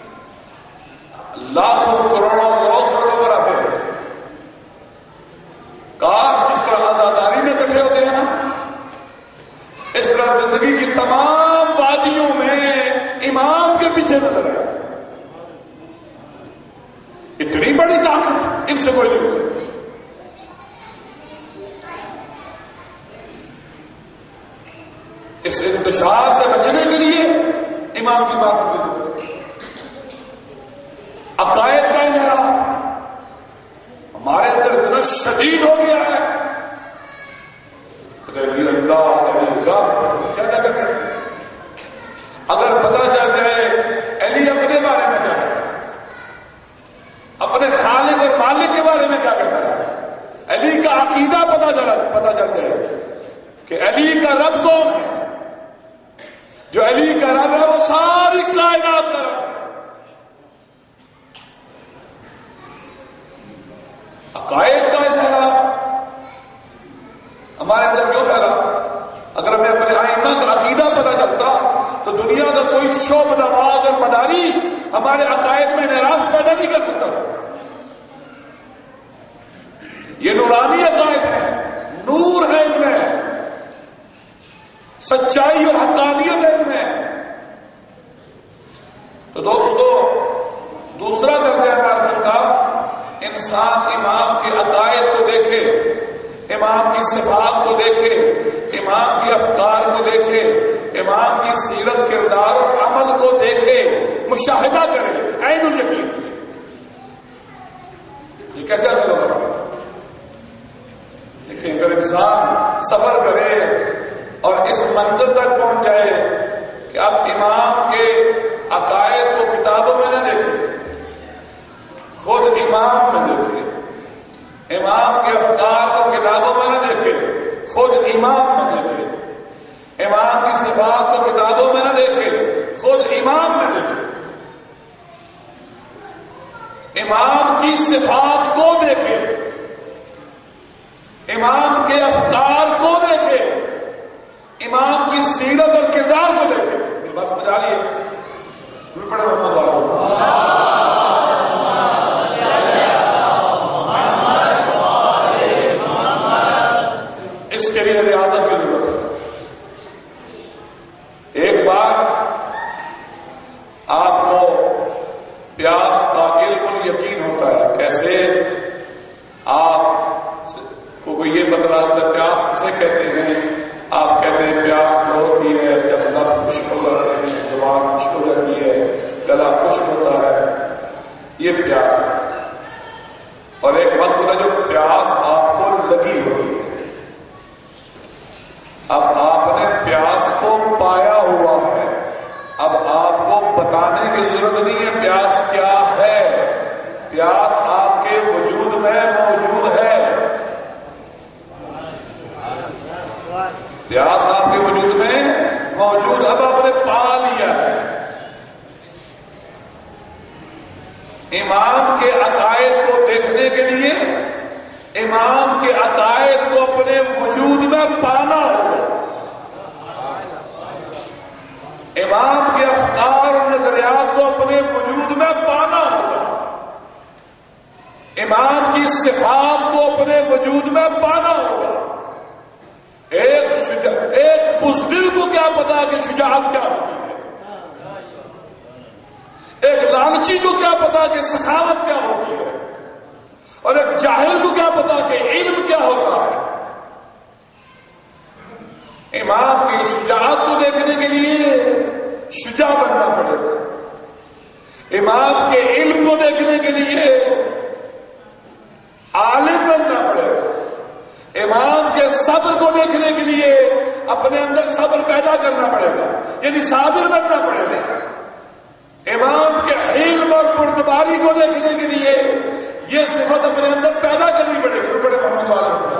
[SPEAKER 1] لاکھوں کروڑوں لوگ سڑکوں پر آتے ہیں. کاش جس طرح آزاداری میں اکٹھے ہوتے ہیں نا، اس طرح زندگی کی تمام وادیوں میں امام کے پیچھے نظر آئے. اتنی بڑی طاقت ان سے کوئی نہیں ہو سکتی. اس انتشار سے بچنے کے لیے امام کی بات کی ضرورت ہے. عقائد کا انحراف ہمارے اندر اتنا شدید ہو گیا ہے. علی اللہ علی اللہ کیا کیا کہتے ہیں؟ اگر پتہ چل جائے علی اپنے بارے میں کیا کہتا ہے، اپنے خالق اور مالک کے بارے میں کیا کہتا ہے، علی کا عقیدہ پتہ چلا پتہ چل جائے کہ علی کا رب کون ہے. جو علی کا رب ہے وہ ساری کائنات کا رب ہے. عقائد کا انحراف ہمارے اندر کیوں پھیلا؟ اگر ہمیں اپنے ائمہ کا عقیدہ پتہ چلتا تو دنیا کا کوئی شعبہ نواز اور مداری ہمارے عقائد میں انحراف پیدا نہیں کر سکتا تھا. یہ نورانی عقائد ہے، نور ہے ان میں، سچائی اور حقانیت ہے ان میں. تو دوستو دوسرا درجہ معرفت کا انسان امام کے عقائد کو دیکھے، امام کی صفات کو دیکھے، امام کی افکار کو دیکھے، امام کی سیرت کردار اور عمل کو دیکھے، مشاہدہ کرے عین الیقین۔ یہ کیسے عمل ہوگا؟ دیکھیں اگر انسان سفر کرے اور اس منزل تک پہنچ جائے کہ اب امام کے عقائد کو کتابوں میں نہ دیکھے، خود امام میں دیکھے، امام کے افکار کو کتابوں میں نہ دیکھے، خود امام میں دیکھے، امام کی صفات کو کتابوں میں نہ دیکھے، خود امام میں دیکھے، امام کی صفات کو دیکھے، امام کے افکار کو دیکھے، امام کی سیرت اور کردار کو دیکھے۔ میری بات سمجھ آ رہی ہے؟ پڑھے محمد والا اس کے لیے ریاضت کی ضرورت ہے۔ ایک بار آپ کو پیاس کا علم الیقین ہوتا ہے۔ کیسے؟ آپ کو کوئی یہ بتلاتا ہے پیاس کسے کہتے ہیں، آپ کہتے ہیں پیاس وہ ہوتی ہے جب لب خشک ہو جاتے ہیں، زبان خشک ہو جاتی ہے، گلا خشک ہوتا ہے، یہ پیاس ہے۔ اور ایک وقت ہوتا ہے جو پیاس آپ کو لگی ہوتی ہے، اب آپ نے پیاس کو پایا ہوا ہے، اب آپ کو بتانے کی ضرورت نہیں ہے پیاس کیا ہے، پیاس آپ کے وجود میں موجود ہے، پیاس آپ کے وجود میں موجود، اب آپ نے پا لیا ہے۔ امام کے عقائد کو دیکھنے کے لیے امام کے عقائد کو اپنے وجود میں پانا ہوگا، امام کے افکار اور نظریات کو اپنے وجود میں پانا ہوگا، امام کی صفات کو اپنے وجود میں پانا ہوگا۔ ایک شجاع ایک بزدل کو کیا پتا کہ شجاعت کیا ہوتی ہے، ایک لالچی کو کیا پتا کہ سخاوت کیا ہوتی ہے، اور ایک جاہل کو کیا پتا کہ علم کیا ہوتا ہے۔ امام کی شجاعت کو دیکھنے کے لیے شجاع بننا پڑے گا، امام کے علم کو دیکھنے کے لیے عالم بننا پڑے گا، امام کے صبر کو دیکھنے کے لیے اپنے اندر صبر پیدا کرنا پڑے گا، یعنی صابر بننا پڑے گا، امام کے علم اور پردباری کو دیکھنے کے لیے یہ صفت اپنے اندر پیدا کرنی پڑے گی۔ بڑے محمد والے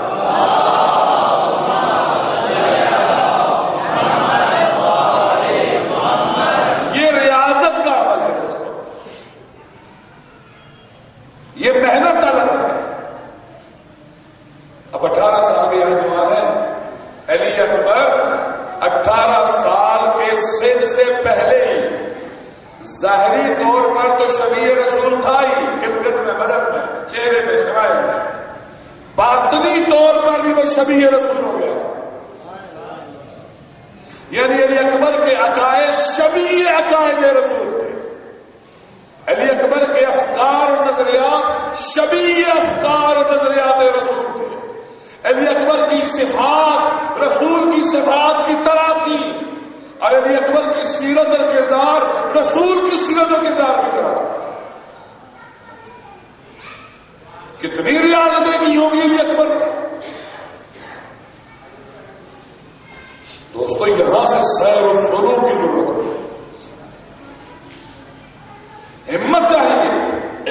[SPEAKER 1] یہ ریاضت کا عمل ہے دوستوں، یہ محنت طلب ہے۔ اب اٹھارہ سال کے یہاں جوان ہے، علی اکبر اٹھارہ سال کے سن سے پہلے ہی ظاہری طور پر تو شبیہ رسول تھا ہی، خلقت میں، بدن میں، چہرے میں، شمائل میں، باطنی طور پر بھی وہ شبیہ رسول ہو گیا تھا، یعنی علی اکبر کے عقائد شبیہ عقائد رسول تھے، علی اکبر کے افکار اور نظریات شبیہ افکار اور نظریات رسول تھے، علی اکبر کی صفات رسول کی صفات کی طرح تھی، اور علی اکبر کی سیرت اور کردار رسول کی سیرت اور کردار کی طرح تھا۔ کتنی ریاضتیں کی ہوں گی علی اکبر نے؟ دوستو یہاں سے سیر و سلوک کی ضرورت ہے، ہمت چاہیے۔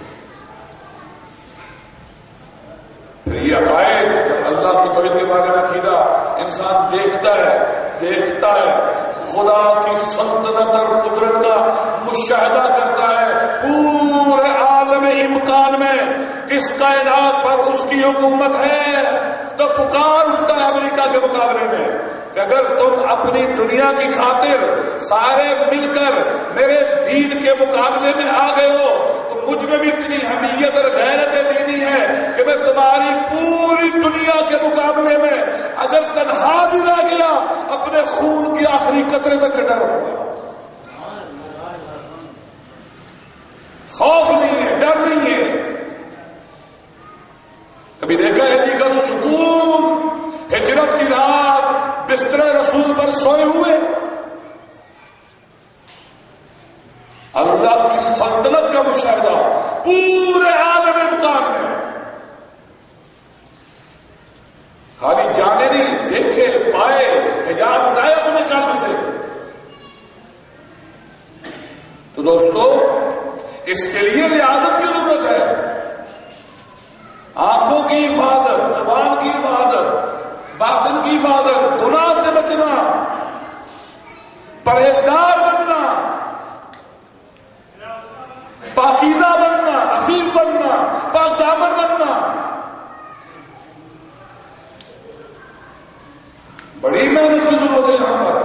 [SPEAKER 1] پھر یہ عقائد جب اللہ کی توحید کے بارے میں عقیدہ انسان دیکھتا ہے دیکھتا ہے خدا کی سلطنت اور قدرت کا مشاہدہ کرتا ہے پورے عالم امکان میں، کس کائنات پر اس کی حکومت ہے، تو پکار اٹھتا ہے امریکہ کے مقابلے میں کہ اگر تم اپنی دنیا کی خاطر سارے مل کر میرے دین کے مقابلے میں آ گئے ہو تو مجھ میں بھی اتنی حمیت اور غیرت دینی ہے کہ میں تمہاری پوری دنیا کے مقابلے میں اگر تنہا بھی رہ گیا اپنے خون کی آخری قطرے تک ڈٹا رہوں گا۔ نہیں ہے. کبھی دیکھا ہے علی کا سکون ہجرت کی رات بستر رسول پر سوئے ہوئے؟ اللہ کی سلطنت کا مشاہدہ پورے عالم امکان میں. خالی جانے نہیں، دیکھے پائے، حجاب اٹھائے اپنے قلب سے. تو دوستو اس کے لیے ریاضت کی ضرورت ہے. آنکھوں کی حفاظت، زبان کی حفاظت، باطن کی حفاظت، گناہ سے بچنا، پرہیزگار بننا، پاکیزہ بننا، عفیف بننا، پاک دامن بننا. بڑی محنت کی ضرورت ہے یہاں پر.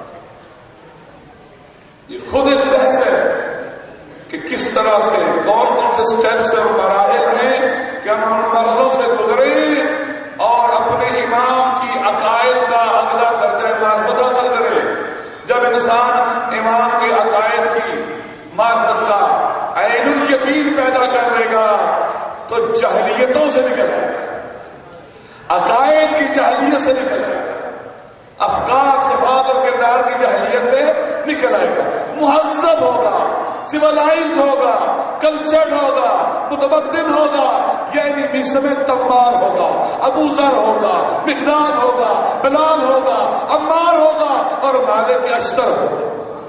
[SPEAKER 1] یہ خود ایک بحث ہے کہ کس طرح سے کون کون سے سٹیپس اور مراحل ہیں کہ ہم ان مرحلوں سے گزرے اور اپنے امام کی عقائد کا اگلا درجہ معرفت حاصل کرے. جب انسان امام کے عقائد کی معرفت کا عین الیقین پیدا کر لے گا تو جہلیتوں سے نکل آئے گا، عقائد کی جہلیت سے نکل آئے گا، افکار، صفات اور کردار کی جہلیت سے نکل آئے گا. مہذب ہوگا، سیولائزڈ ہوگا، کلچرڈ ہوگا، متمدن ہوگا، یعنی مصر میں تمار ہوگا، ابو ذر ہوگا، مقداد ہوگا، بلال ہوگا، عمار ہوگا اور مالک اشتر ہوگا.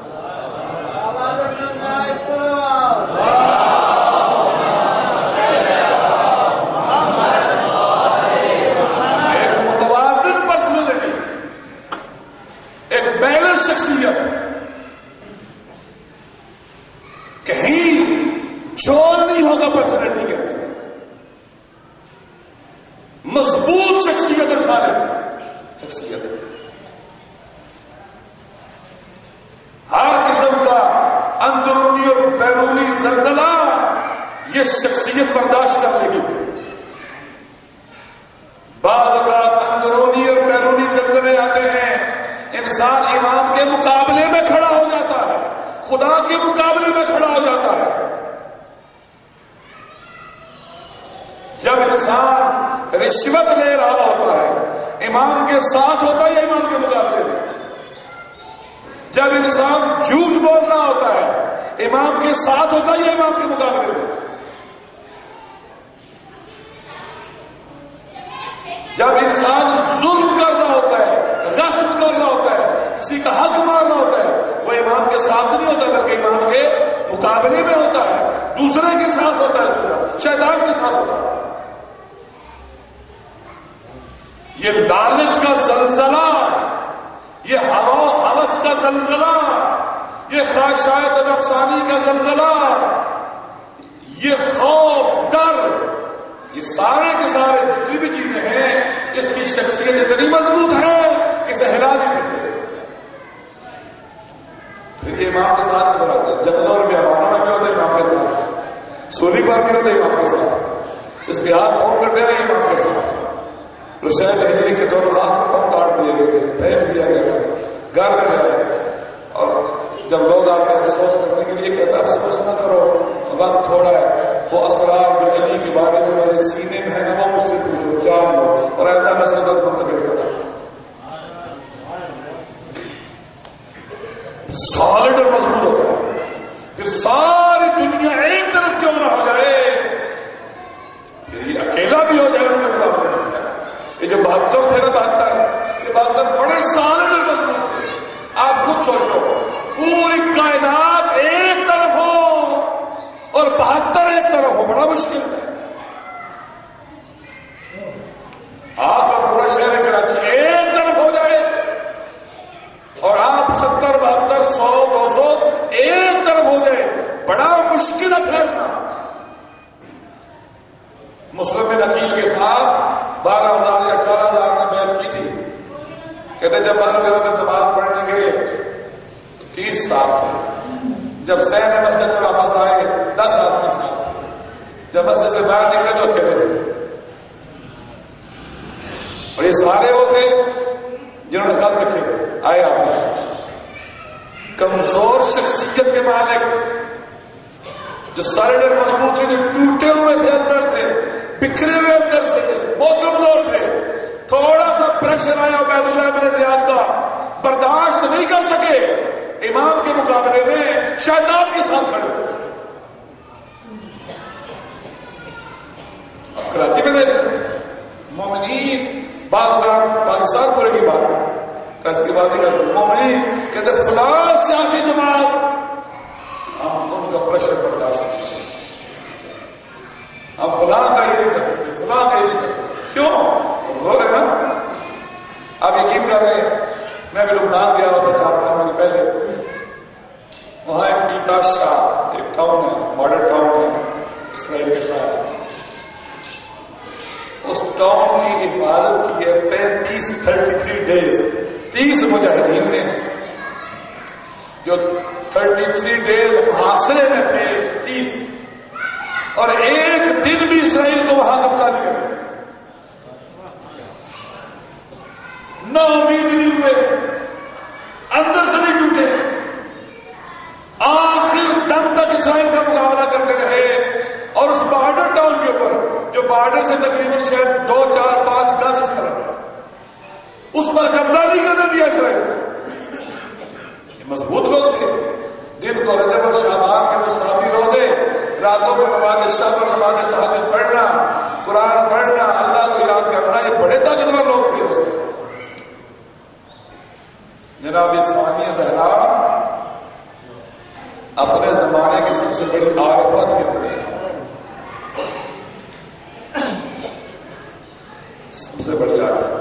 [SPEAKER 1] ایک متوازن پرسنالٹی، ایک بیلنس شخصیت، کہیں جھول نہیں ہوگا پرسنالٹی کے اندر. مضبوط شخصیت اور صالح شخصیت. ہر قسم کا اندرونی اور بیرونی زلزلہ یہ شخصیت برداشت کر لے گی. بعض اوقات اندرونی اور بیرونی زلزلے آتے ہیں، انسان امام کے مقابلے میں کھڑا ہو جاتا ہے، خدا کے مقابلے میں کھڑا ہو جاتا ہے. جب انسان رشوت لے رہا ہوتا ہے امام کے ساتھ ہوتا ہے یا امام کے مقابلے میں؟ جب انسان جھوٹ بول رہا ہوتا ہے امام کے ساتھ ہوتا ہے یا امام کے مقابلے میں؟ جب انسان ظلم کر رہا ہوتا ہے، غصب کر رہا ہوتا ہے، کسی کا حق مار رہا ہوتا ہے، وہ امام کے ساتھ نہیں ہوتا بلکہ امام کے مقابلے میں ہوتا ہے، دوسرے کے ساتھ ہوتا ہے، شیطان کے ساتھ ہوتا ہے. یہ لالچ کا زلزلہ، یہ ہوا ہوس کا زلزلہ، یہ خواہشات نفسانی کا زلزلہ، یہ خوف، ڈر، یہ سارے کے سارے جتنی بھی چیزیں ہیں اس کی شخصیت اتنی مضبوط ہے کہ اسے ہلا نہیں سکتے. پھر یہ امام کے ساتھ نظر آتا ہے. جنگلوں اور بیابانوں میں بھی ہوتا ہے امام کے ساتھ، سولی پر بھی ہوتا ہے امام کے ساتھ، اس کے ہاتھ پاؤں کٹے ہیں امام کے ساتھ. رسول ہجری کے دونوں ہاتھ پاؤں کاٹ دیے گئے تھے، پھینک دیا گیا تھا، گھر میں رہے. اور جب لوگ آتے ہیں افسوس کرنے کے لیے کہتا ہے افسوس نہ کرو، وقت تھوڑا ہے، وہ اسرار جو علی کے بارے میں میرے سینے میں ہے نا وہ مجھ سے پوچھو، جان لو اور ایسا نسل تک منتقل کرو. سالڈ اور مضبوط ہوتا ہے. پھر ساری دنیا ایک طرف کیوں نہ ہو جائے، پھر یہ اکیلا بھی ہو جائے ان کے مقابلے میں ہو جائے. یہ جو بہتر تھے نا بہتر، یہ بہتر بڑے سالڈ اور مضبوط تھے. آپ خود سوچو پوری کائنات ایک طرف ہو اور بہتر ایک طرف ہو، بڑا مشکل ہے. آپ کا پورا شہر کراچی ایک طرف ہو جائے اور آپ ستر بہتر سو دو سو ایک طرف ہو جائے، بڑا مشکل ہے پھیلنا. مسلم بن عقیل کے ساتھ بارہ ہزار یا اٹھارہ ہزار نے بیعت کی تھی. کہتے جب بارہ بجے وقت نماز پڑھنے گئے تو تیس ساتھ تھے. جب سین مسجد میں واپس آئے دس آدمی ساتھ تھے. جب مسجد سے باہر نکلے تو اکیلے تھے. اور یہ سارے وہ تھے جنہوں نے خط لکھے تھے. آئے آپ نے کمزور شخصیت کے مالک، جو سارے ڈر مضبوط نہیں تھے، ٹوٹے ہوئے تھے اندر سے، بکھرے ہوئے اندر سے تھے، بہت کمزور تھے. تھوڑا سا پریشر آیا عبید اللہ بن زیاد کا، برداشت نہیں کر سکے، امام کے مقابلے میں شیطان کے ساتھ کھڑے ہوئے. اب کراچی میں دیکھ مومنین، بعض بات پاکستان پورے کی بات ہے، کراچی کی بات نہیں کرتے، مومنین کہتے فلاں سیاسی جماعت، ہم ان کا پریشر برداشت نہیں کر سکتے، ہم فلاں کا یہ نہیں کر سکتے، فلاں کا یہ نہیں کر سکتے. کیوں؟ کمزور ہے نا. آپ یقین کر رہے ہیں، میں بھی لبنان گیا ہوا تھا چار پانچ مہینے پہلے. وہاں ایک ایتاشا ایک ٹاؤن ہے، بارڈر ٹاؤن ہے اسرائیل کے ساتھ. اس ٹاؤن کی حفاظت کی ہے پینتیس تھرٹی تھری ڈیز تیس مجاہدین نے، جو تھرٹی تھری ڈیز محاصرے میں تھے تیس، اور ایک دن بھی اسرائیل کو وہاں قبضہ نہیں کرنے، نہ امید نہیں ہوئے، اندر سے نہیں ٹوٹے، آخر دم تک اسرائیل کا مقابلہ کرتے رہے. اور اس بارڈر ٹاؤن کے اوپر جو بارڈر سے تقریباً شاید دو چار پانچ گز کھڑا ہے، اس پر قبضہ نہیں کرنے دیا اسرائیل کو. یہ مضبوط لوگ تھے. دن کو رجب اور شعبان کے مستحبی روزے، راتوں کو نماز شب اور نماز تہجد پڑھنا، قرآن پڑھنا، اللہ کو یاد کرنا، یہ بڑے طاقتور لوگ تھے. اس جناب ثانیہ زہرا اپنے زمانے کی سب سے بڑی عارفہ تھی، اپنے سب سے بڑی عارفہ.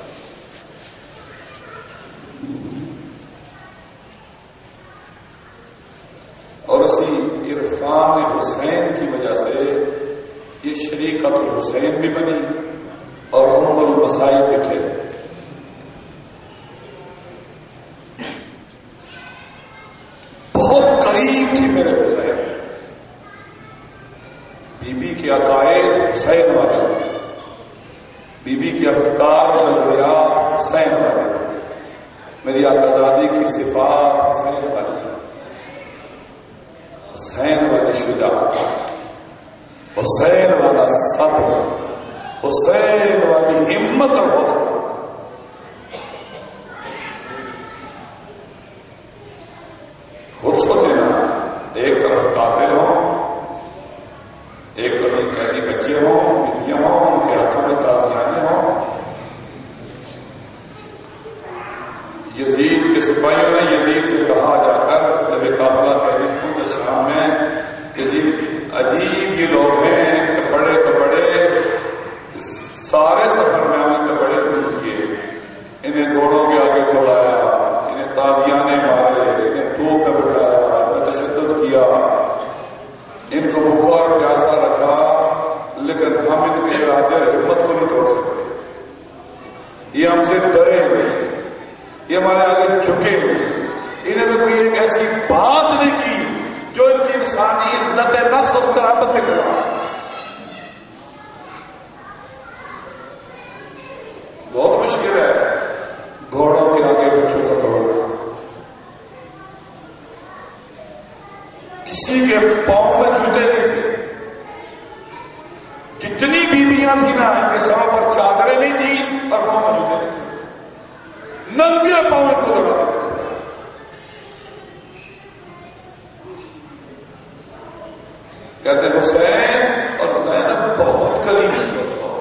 [SPEAKER 1] اور اسی عرفان حسین کی وجہ سے یہ شریکۃ الحسین بھی بنی اور ام المصائب بھی ٹھہرے. بہت قریب تھی میرے حسین، بی بی کے عقائد حسین والے تھے، بی بی کے افکار و نظریات حسین والے تھے، میری آقازادی کی صفات حسین والی تھی. حسین والی شجاعت، حسین والا صبر، حسین والی ہمت اور حوصلہ. خود سوچے نا، ایک طرف قاتل ہوں، ایک طرف قیدی بچے ہوں، بیویاں ہوں، ان کے ہاتھوں میں تازیانے ہوں. یزید کے سپاہیوں نے یزید سے کہا جا کر، جب ایک قافلہ قیدی پہنچا شام میں، یزید عجیب یہ لوگ ہیں کہ بڑے تو بڑے، سارے سفر میں ہمیں تو بڑے دن کیے، انہیں گھوڑوں کے آگے دوڑایا، انہیں تازیانے مارے، انہیں دھوپ میں بٹھایا، ان میں تشدد کیا، ان کو بھوکا اور پیاسا رکھا، لیکن ہم ان کے ارادے اور ہمت کو نہیں توڑ سکتے. یہ ہم سے ڈرے نہیں، یہ ہمارے آگے جھکے نہیں. انہوں نے کوئی ایک ایسی بات نہیں کی جو ان کی انسانی عزت نفس اور کرامت کے خلاف. بہت مشکل ہے گھوڑوں کے آگے بچوں کا دوڑنا. کسی کے پاؤں میں جوتے نہیں تھے، جتنی بیویاں تھیں نا ان کے سر پر چادریں نہیں تھیں اور پاؤں میں جوتے نہیں تھے، ننگے پاؤں ان کو دوڑاتے تھے. کہتے حسین اور زینب بہت قریب دوست ہو،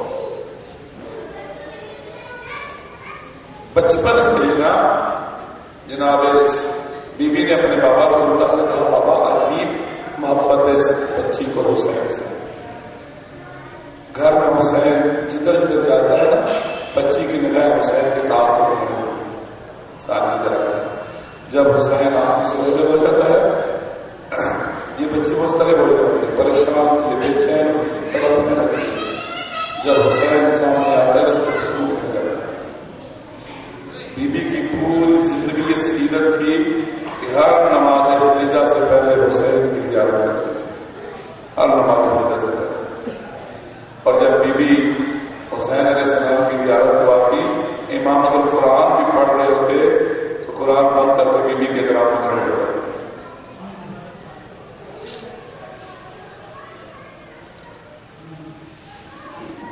[SPEAKER 1] بچپن سے ہی نا. جناب بی بی نے اپنے بابا رسول اللہ سے کہا، بابا عجیب محبت ہے اس بچی کو حسین سے. گھر میں حسین جدھر جدھر جاتا ہے نا، بچی کی نگاہ حسین کی تعاقب میں رہتی ہے. ساری جاتا جب حسین آنکھوں سے اوجھل ہو جاتا ہے، یہ بچی مسترب ہو جاتی ہے، پریشان ہوتی ہے، بے چین ہوتی ہے، تڑپنے لگتی ہے. جب حسین سامنے آتا ہے اس کو سکون مل جاتا ہے. بی بی کی پوری زندگی یہ سیرت تھی کہ ہر نماز فریضہ سے پہلے حسین کی زیارت کرتے تھے، ہر نماز فریضہ سے پہلے. اور جب بی بی حسین علیہ السلام کی زیارت کو آتی، امامت القرآن بھی پڑھ رہے ہوتے تو قرآن بند کر کے بی بی کے احترام میں کھڑے ہو جاتے.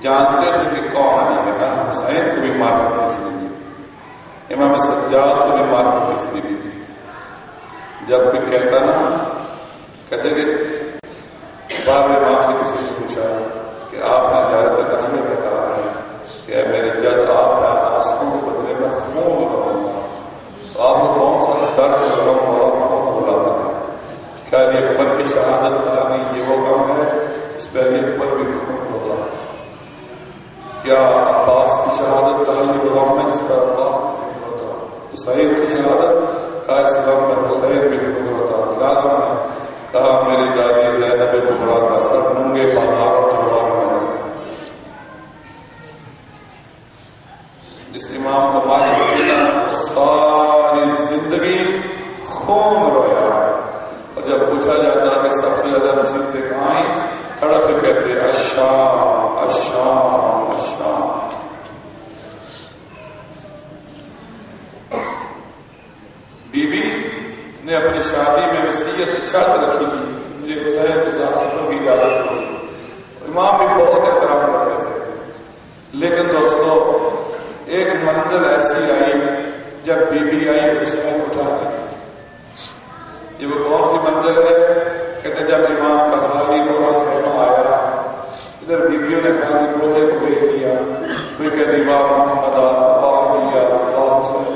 [SPEAKER 1] جانتے تھے کہ کون آئی ہے. امام حسین کو بھی معرفت اس نے دی, امام سجاد کو بھی معرفت اس نے بھی دی. جب بھی کہتا نا, کہتے کہ بار امام سے کسی نے پوچھا کہ آپ نے زیارت الہیہ میں کہا ہے کہ اے میرے جج آپ میں آنسوؤں کے بدلے میں خون لگاؤں گا, تو آپ کو کون سا درد غم اور خون بلاتا ہے؟ کیا علی اکبر کی شہادت کا نہیں یہ وہ غم ہے جس پہ علی اکبر بھی خون ہوتا ہے؟ کیا عباس کی شہادت کا یہ وہ غم ہے جس پر عباس بھی خون ہوتا ہے؟ حسین کی شہادت کا اس غم میں حسین بھی خون ہوتا ہے. کیا غم ہے؟ کہا میری دادی زینب کبریٰ کا سر ننگے بازار اور تلواروں میں لگا. جس امام کو ماجد نا ساری زندگی خون رویا ہے, اور جب پوچھا جاتا ہے کہ سب سے زیادہ مصیبتیں کہاں ہیں, تڑپ کہتے ہیں الشام الشام الشام. بی بی نے اپنی شادی میں وصیت شرط رکھی تھی, مجھے حسین کے ساتھ سفر کی اجازت ہوئی. امام بھی بہت احترام کرتے تھے, لیکن دوستو ایک منزل ایسی آئی جب بی بی آئی حسین اٹھا گئی. یہ وہ کون سی منزل ہے؟ کہتے جب امام کا خالی گھوڑا خیمہ آیا, ادھر بیبیوں نے خالی گھوڑے کو بھیج دیا. کوئی کہتی واہ محمد واہ دیا واہ حسین.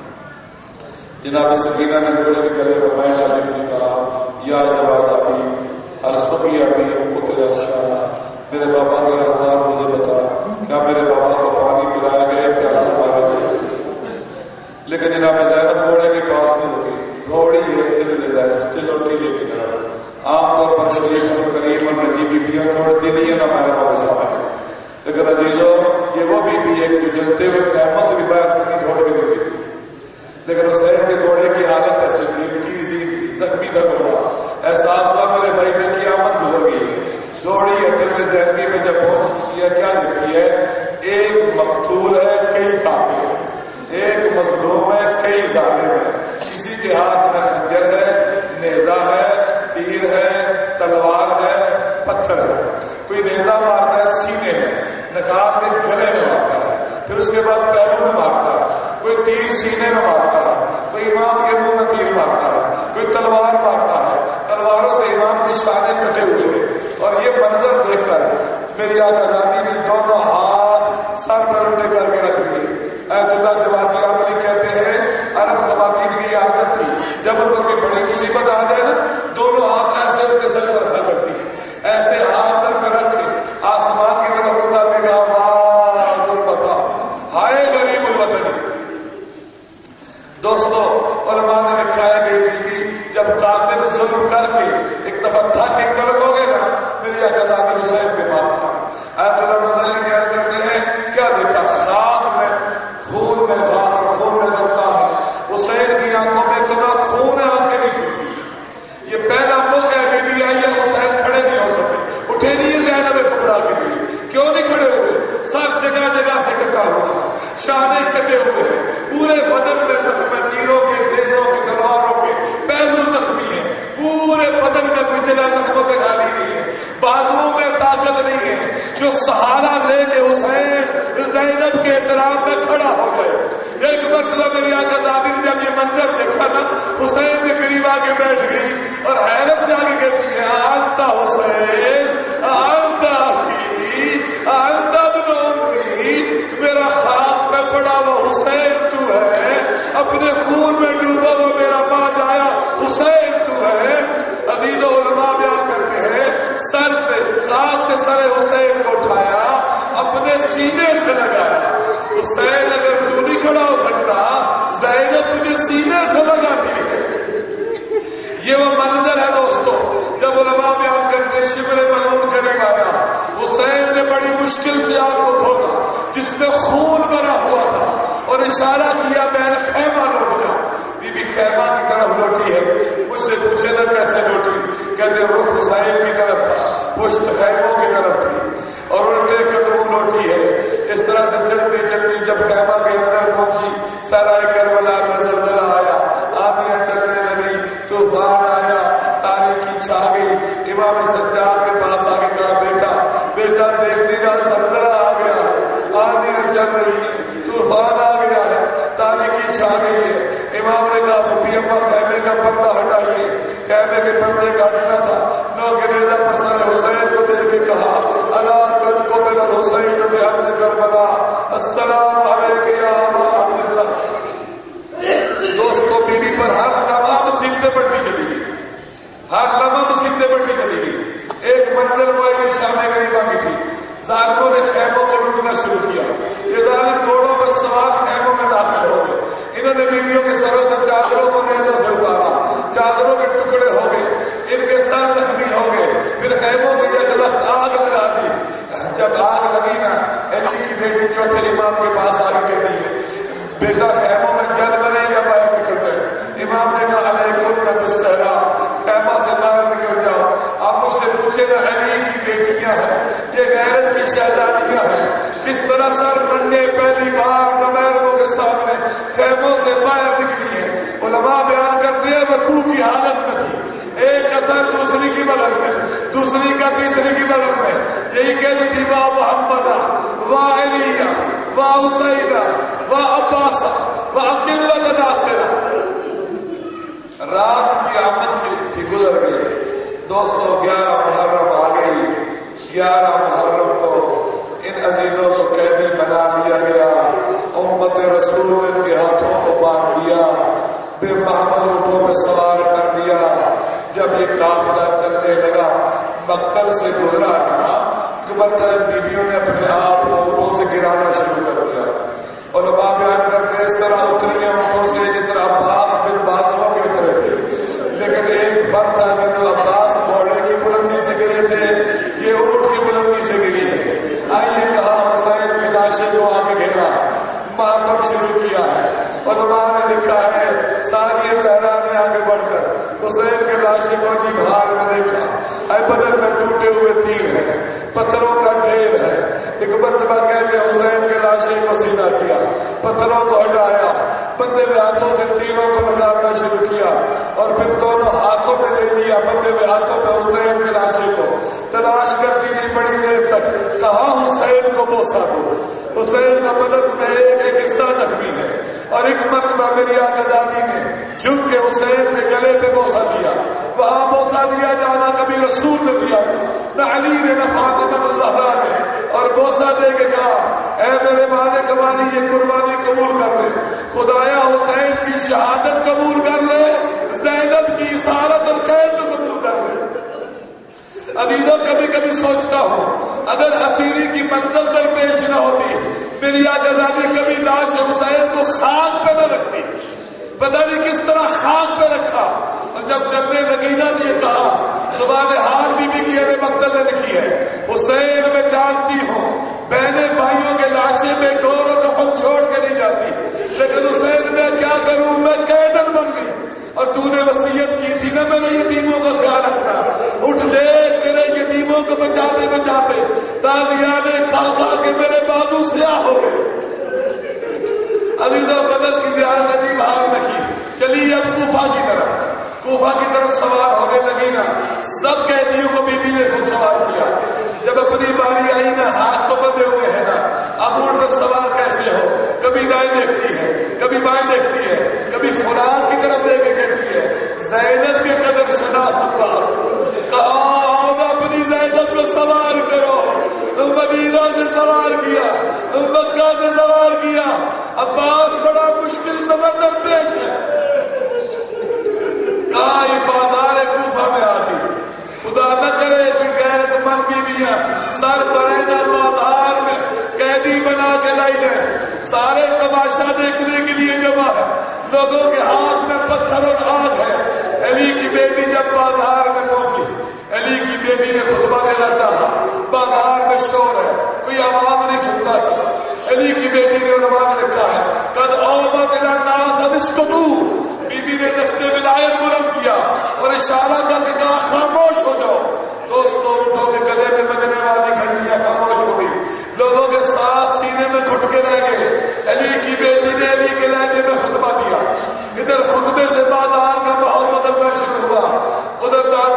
[SPEAKER 1] جناب سکینہ نے گھوڑے کے گلے میں بیٹھ ڈالی سے کہا یا جواد ابھی الصبی ابھی قتلت شانہ, میرے بابا کے رہوار مجھے بتا کیا میرے بابا کو پانی پلایا گیا, پیاسا مارا گیا؟ لیکن جناب زینب گھوڑے کے پاس نہیں رکی, تھوڑی ایک دل لے جائے تلوٹی لے کی طرف. عام طور پر شریف اور کریم اور نجیب بیبیاں توڑتی نہیں ہے نا محرموں کے سامنے, لیکن عزیزو یہ وہ بی بی ہے کہ جو جلتے ہوئے خیموں سے بھی باہر کتنی توڑ کے دیکھی تھی. لیکن حسین کے گھوڑے کی حالت ایسی تھی, کی زیر تھی, زخمی تھا گھوڑا. احساس ہوا میرے بھائی میں قیامت گزر گئی ہے. دوڑی ہے دل زینبی میں جب پہنچی ہے کیا دیکھتی ہے؟ ایک مقتول ہے کئی قاتل ہے, ایک مظلوم ہے کئی ظالم ہے. کسی کے ہاتھ میں خنجر ہے, نیزہ ہے, تیر ہے, تلوار ہے, پتھر ہے. کوئی نیزہ مارتا ہے سینے میں, نکال کے گلے میں مارتا ہے, پھر اس کے بعد پیروں میں مارتا ہے, کوئی تیر سینے میں مارتا ہے, کوئی امام کے منہ میں تیر مارتا ہے, کوئی تلوار مارتا ہے. تلواروں سے امام کی شانیں کٹے ہوئے ہیں. اور یہ منظر دیکھ کر میری آزادی نے دونوں ہاتھ سر پر الٹے کر کے رکھ لیے. ایت اللہ جوادی عامری کہتے ہیں عرب خواتین کی یہ عادت تھی, جب ان پر کوئی بڑی مصیبت آ جائے نا دونوں ہاتھ ایسے اپنے سر پر رکھا کرتی, ایسے ہاتھ سر پہ رکھ کے آسمان کی طرف اٹھا کے کہا واہ غربتا ہائے غریب الوطنی. دوستو علماء نے لکھا ہے کہ بی بی جب قاتل ظلم کر کے ایک دفعہ تھک کے کڑک ہو گئے نا, میری آزادی حسین کے پاس آ گئی. آیت اللہ مزاحی خیال کرتے ہیں کیا دیکھا؟ خاک میں خون میں خاک اور خون میں غلطہ ہے. حسین کی آنکھوں میں اتنا خون ہے آنکھیں نہیں کھلتی. یہ پہلا موقع ہے بی بی آئی ہے, حسین کھڑے نہیں ہو سکے, اٹھے نہیں زینب کبریٰ کے لیے. کیوں نہیں کھڑے ہوئے؟ سر جگہ جگہ سے کٹا ہوا, شانے کٹے ہوئے ہیں, پورے بدن میں زخم ہے, تیروں کے, نیزوں کے, تلواروں کے, پہلو زخمی ہیں, پورے بدن میں کوئی جگہ زخموں سے خالی نہیں ہے, بازوؤں میں طاقت نہیں ہے جو سہارا لے کے حسین زینب کے احترام میں کھڑا ہو جائے. ایک مرتبہ میری آقا دادی نے جب یہ منظر دیکھا نا, حسین کے قریب آگے بیٹھ گئی اور حیرت سے آگے کہتی ہے انت حسین انت اخی انت ابن امی, میرا خاک میں پڑا ہوا حسین تو ہے, اپنے خون میں ڈوبا ہوا میرا ماں جایا حسین تو ہے. عزیز علماء بیان کرتے ہیں سر سے خاک سے سر حسین کو اٹھایا, اپنے سینے سے لگایا. حسین اگر تو نہیں کھڑا ہو سکتا, زینب تجھے سینے سے لگاتی ہے. یہ وہ منظر ہے دوستو جب علماء بیان کرتے شبر ملعون قریب آیا, حسین نے بڑی مشکل سے آگ کو کھولا جس میں خون بھرا ہوا تھا اور اشارہ کیا میں نے خیمہ لوٹ جا. بی بی خیمہ کی طرف لوٹی ہے. مجھ سے پوچھے نا کیسے لوٹی؟ کہتے رخ حسین کی طرف تھا, پشت خیموں کی طرف تھی اور الٹے قدموں لوٹی ہے. اس طرح سے چلتی چلتی جب خیمہ کے اندر پہنچی, سرائے کربلا میں زلزلہ آیا, آندیاں چلنے لگی, طوفان آیا, تاریکی چھا گئی. امام سجاد کے پاس آ کے کہا بیٹا بیٹا بیٹا دیکھتی نہ زلزلہ آ گیا ہے، آندھیاں چل رہی ہے، طوفان آ گیا ہے، تاریکی چھا گئی ہے۔ امام نے کہا پھپھی اماں خیمے کا پردہ ہٹائیے، خیمے کے پردے کا ہٹنا تھا۔ نو کے نیزہ پر سر حسین کو دیکھ کے کہا الا تقتل الحسین بارض کربلا السلام علیک یا ابا عبداللہ۔ دوستوں بیوی پر ہر لمحہ مصیبتیں بڑھتی چلی گئی، ہر لمحہ مصیبتیں بڑھتی چلی گئی۔ ایک منزل وہ یہ شام غریبہ کی تھی، ظالموں نے خیموں کو لوٹنا شروع کیا۔ یہ ظالم گھوڑوں پر سوار خیموں میں داخل ہو گئے، انہوں نے بیویوں کے سروں سے چادروں کو نیزوں سے اتارا، چادروں کے ٹکڑے ہو گئے، ان کے سر زخمی ہو گئے، پھر خیموں کو یک لخت آگ لگا دی۔ جب آگ لگی نا، علی کی بیٹی چوتھے امام کے پاس آ کے کہتی ہے بیٹا خیموں میں جل بنے یا باہر نکل گئے؟ امام نے کہا علیکم بالصحرا، خیمہ سے باہر نکل جاؤ۔ آپ مجھ سے پوچھے نا علی کی بیٹیاں ہیں، یہ غیرت کی شہزادیاں ہیں، کس طرح سر ننگے پہلی بار نویرموں کے سامنے خیموں سے باہر نکلی ہے۔ علماء بیان کرتے ہیں رکوع کی حالت میں تھی، ایک کا سر دوسری کی بغل میں، دوسری کا تیسری کی بغل میں، یہی کہتی تھی واہ محمد واہ علی واہ حسین واہ عباس واہ قلت ناصرہ۔ رات کی آمد کی تھی گزر گئی۔ دوستوں گیارہ محرم آ گئی، گیارہ محرم کو ان عزیزوں کو قیدی بنا لیا گیا، امت رسول نے ان کے ہاتھوں کو باندھ دیا، بے محمل اونٹوں پہ سوار کر دیا۔ جب یہ قافلہ چلنے لگا مقتل سے گزرا نا، ایک مرتبہ بیویوں نے اپنے آپ کو اونٹوں سے گرانا شروع کر دیا۔ علماء بیان کرتے اس طرح اتری ہیں اونٹوں سے جس طرح عباس بن بازوں کے اترے تھے، لیکن ایک فرق تھا کہ جو عباس گھوڑے کی بلندی سے گرے تھے، یہ اونٹ کی بلندی سے گری ہے۔ آئیے کہا حسین کی لاشیں کو آگے گھیرا، ماتم شروع کیا ہے۔ علماء نے لکھا ہے ثانیہ زہرا نے آگے بڑھ کر حسین کے لاشیں کو جی بہار میں دیکھا، اے بدن میں ٹوٹے ہوئے تیر ہیں، پتھروں کا ڈھیر ہے۔ ایک مرتبہ کہتے حسین کے لاشیں کو سیدھا کیا، پتھروں کو ہٹایا، بندے میں ہاتھوں سے تیروں کو نکالنا شروع کیا اور پھر دونوں ہاتھوں میں لے لیا، بندے میں ہاتھوں میں حسین کے لاشیں کو تلاش کرتی رہی بڑی دیر تک۔ کہاں حسین کو بوسا دو، حسین کا بدن میں ایک ایک حصہ زخمی ہے، اور ایک مرتبہ میری آزادی نے جھک کے حسین کے گلے پہ بوسا دیا۔ وہاں بوسا دیا جانا کبھی رسول نے دیا تھا، نہ علی نے نہ فاطمہ الزہرا نے، اور بوسا دے کے کہا اے میرے مالک ہماری یہ قربانی قبول کر لے، خدایا حسین کی شہادت قبول کر لے، زینب کی اسارت اور قید کو قبول کر لے۔ عزیزوں کبھی کبھی سوچتا ہوں اگر اسیری کی منزل درپیش نہ ہوتی، میری آزادی کبھی لاش حسین کو خاک پہ نہ رکھتی، پتہ نہیں کس طرح خاک پہ رکھا۔ اور جب چلنے لگی نا تو یہ کہا زبان حال بی بی کی ارے مقتل نے لکھی ہے، حسین میں جانتی ہوں بہنیں بھائیوں کے لاشیں میں گور و کفن چھوڑ کے نہیں جاتی، لیکن حسین میں کیا کروں، میں قیدن بن گئی، اور تو نے وصیت کی تھی نا میرے یتیموں کا خیال رکھنا، اٹھ دیکھ تیرے یتیموں کو بچاتے بچاتے تالیاں نے کھا کھا کے میرے بازو سیاہ ہو گئے۔ عزیزہ بدن کی زیادت عجیب حال میں کی، چلیے اب کوفہ کی طرف، کوفہ کی طرف سوار ہونے لگی نا، سب قیدیوں کو بی بی نے خود سوار کیا۔ جب اپنی باری آئی نا، ہاتھ کو بندھے ہوئے ہیں نا، اب اونٹ پر سوار کیسے ہو، کبھی دائیں دیکھتی ہے کبھی بائیں دیکھتی ہے، کبھی فرات کی طرف دیکھ کے کہتی ہے زینب کے قدر شناس عباس، کہا اپنی زینب کو سوار کرو۔ مدینہ سے سوار کیا، مکہ سے سوار کیا، عباس بڑا مشکل سفر درپیش ہے۔ کہا یہ بازار کوفہ میں آ گئی، خدا نہ کرے کوئی غیرت مند بیویاں سر برینا بازار میں قیدی بنا کے لائی جائے، سارے تماشا دیکھنے کے لیے جمع ہے، لوگوں کے ہاتھ میں پتھر اور آگ ہے۔ علی کی بیٹی جب بازار میں پہنچی، علی کی بیٹی نے خطبہ دینا چاہا، بازار میں شور ہے، کوئی آواز نہیں سنتا تھا۔ علی کی بیٹی نے علماء نے لکھا ہے قد اومت الی الناس ان اسکتوا، بی بی نے دستے ولایت بلند کیا اور اشارہ کر کے کہا خاموش ہو جاؤ۔ دوستوں اونٹوں کے گلے میں بجنے والی گھنٹیاں خاموش ہو گئی، لوگوں کے سانس سینے میں گھٹ کے رہ گئے۔ علی کی بیٹی نے علی کے لہجے میں خطبہ دیا، ادھر خطبے سے بازار کا ماحول بدلنا شروع ہوا، ادھر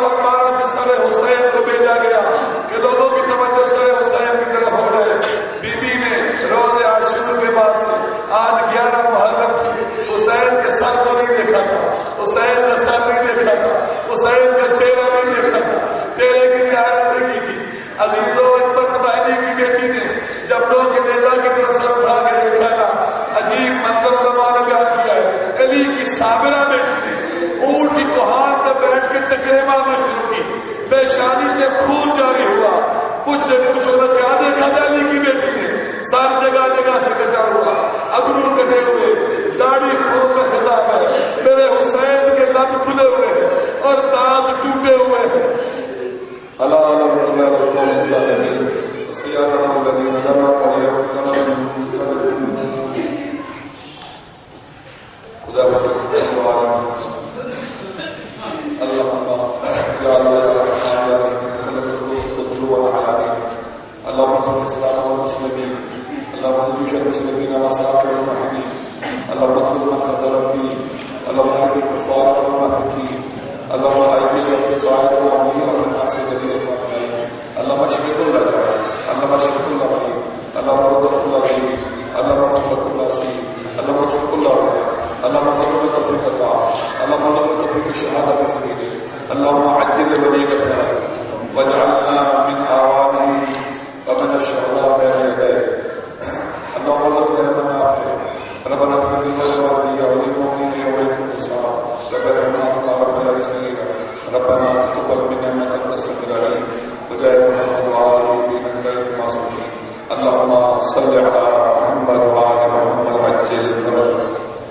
[SPEAKER 1] پیشانی سے خون جاری ہوا. مجھ سے پوچھو نہ کیا دیکھا جالی کی بیٹی نے؟ سر جگہ جگہ سے کٹا ہوا، ابرو کٹے ہوئے، داڑھی خون میں خضاب ہے. میرے حسین کے لب کھلے ہوئے ہیں اور دانت ٹوٹے ہوئے ہیں. اللہ لعنت اللہ علی القوم الظالمین. وسيعلم الذين ظلموا يوم القيامة خدا بتقوى العالمين. اللهم يا الله يا رحمن يا رحيم كلك القدس بطلوع على دينك. اللهم اغفر الاسلام والمسلمين، اللهم اغفر جيوش المسلمين وسائر الموحدين، اللهم اغفر من خذل الدين، اللهم اهلك الكفار والمنافقين، اللهم ايدنا في قاعدنا ومليئا من الناس الذين خافين، اللهم اشف كل داعي، اللهم اشف كل مريض، اللهم رد كل غريب، اللهم فك كل اسير، اللهم اكشف كل ضياع، اللهم ارزقنا توفيق الطاعة، اللهم ارزقنا توفيق الشهادة في سبيلك، اللهم عجل لوليك الفرج واجعلنا من اعوانه ومن الشهداء بين يديه. اللهم ارزقنا علما نافعا. ربنا اغفر لنا ولوالدينا وللمؤمنين يوم يقوم الحساب. ربنا ارحمنا كما ربيانا صغيرا. ربنا تقبل منا انك انت السميع العليم. وجاء محمد وآله بإنك المعصومين. اللهم صل على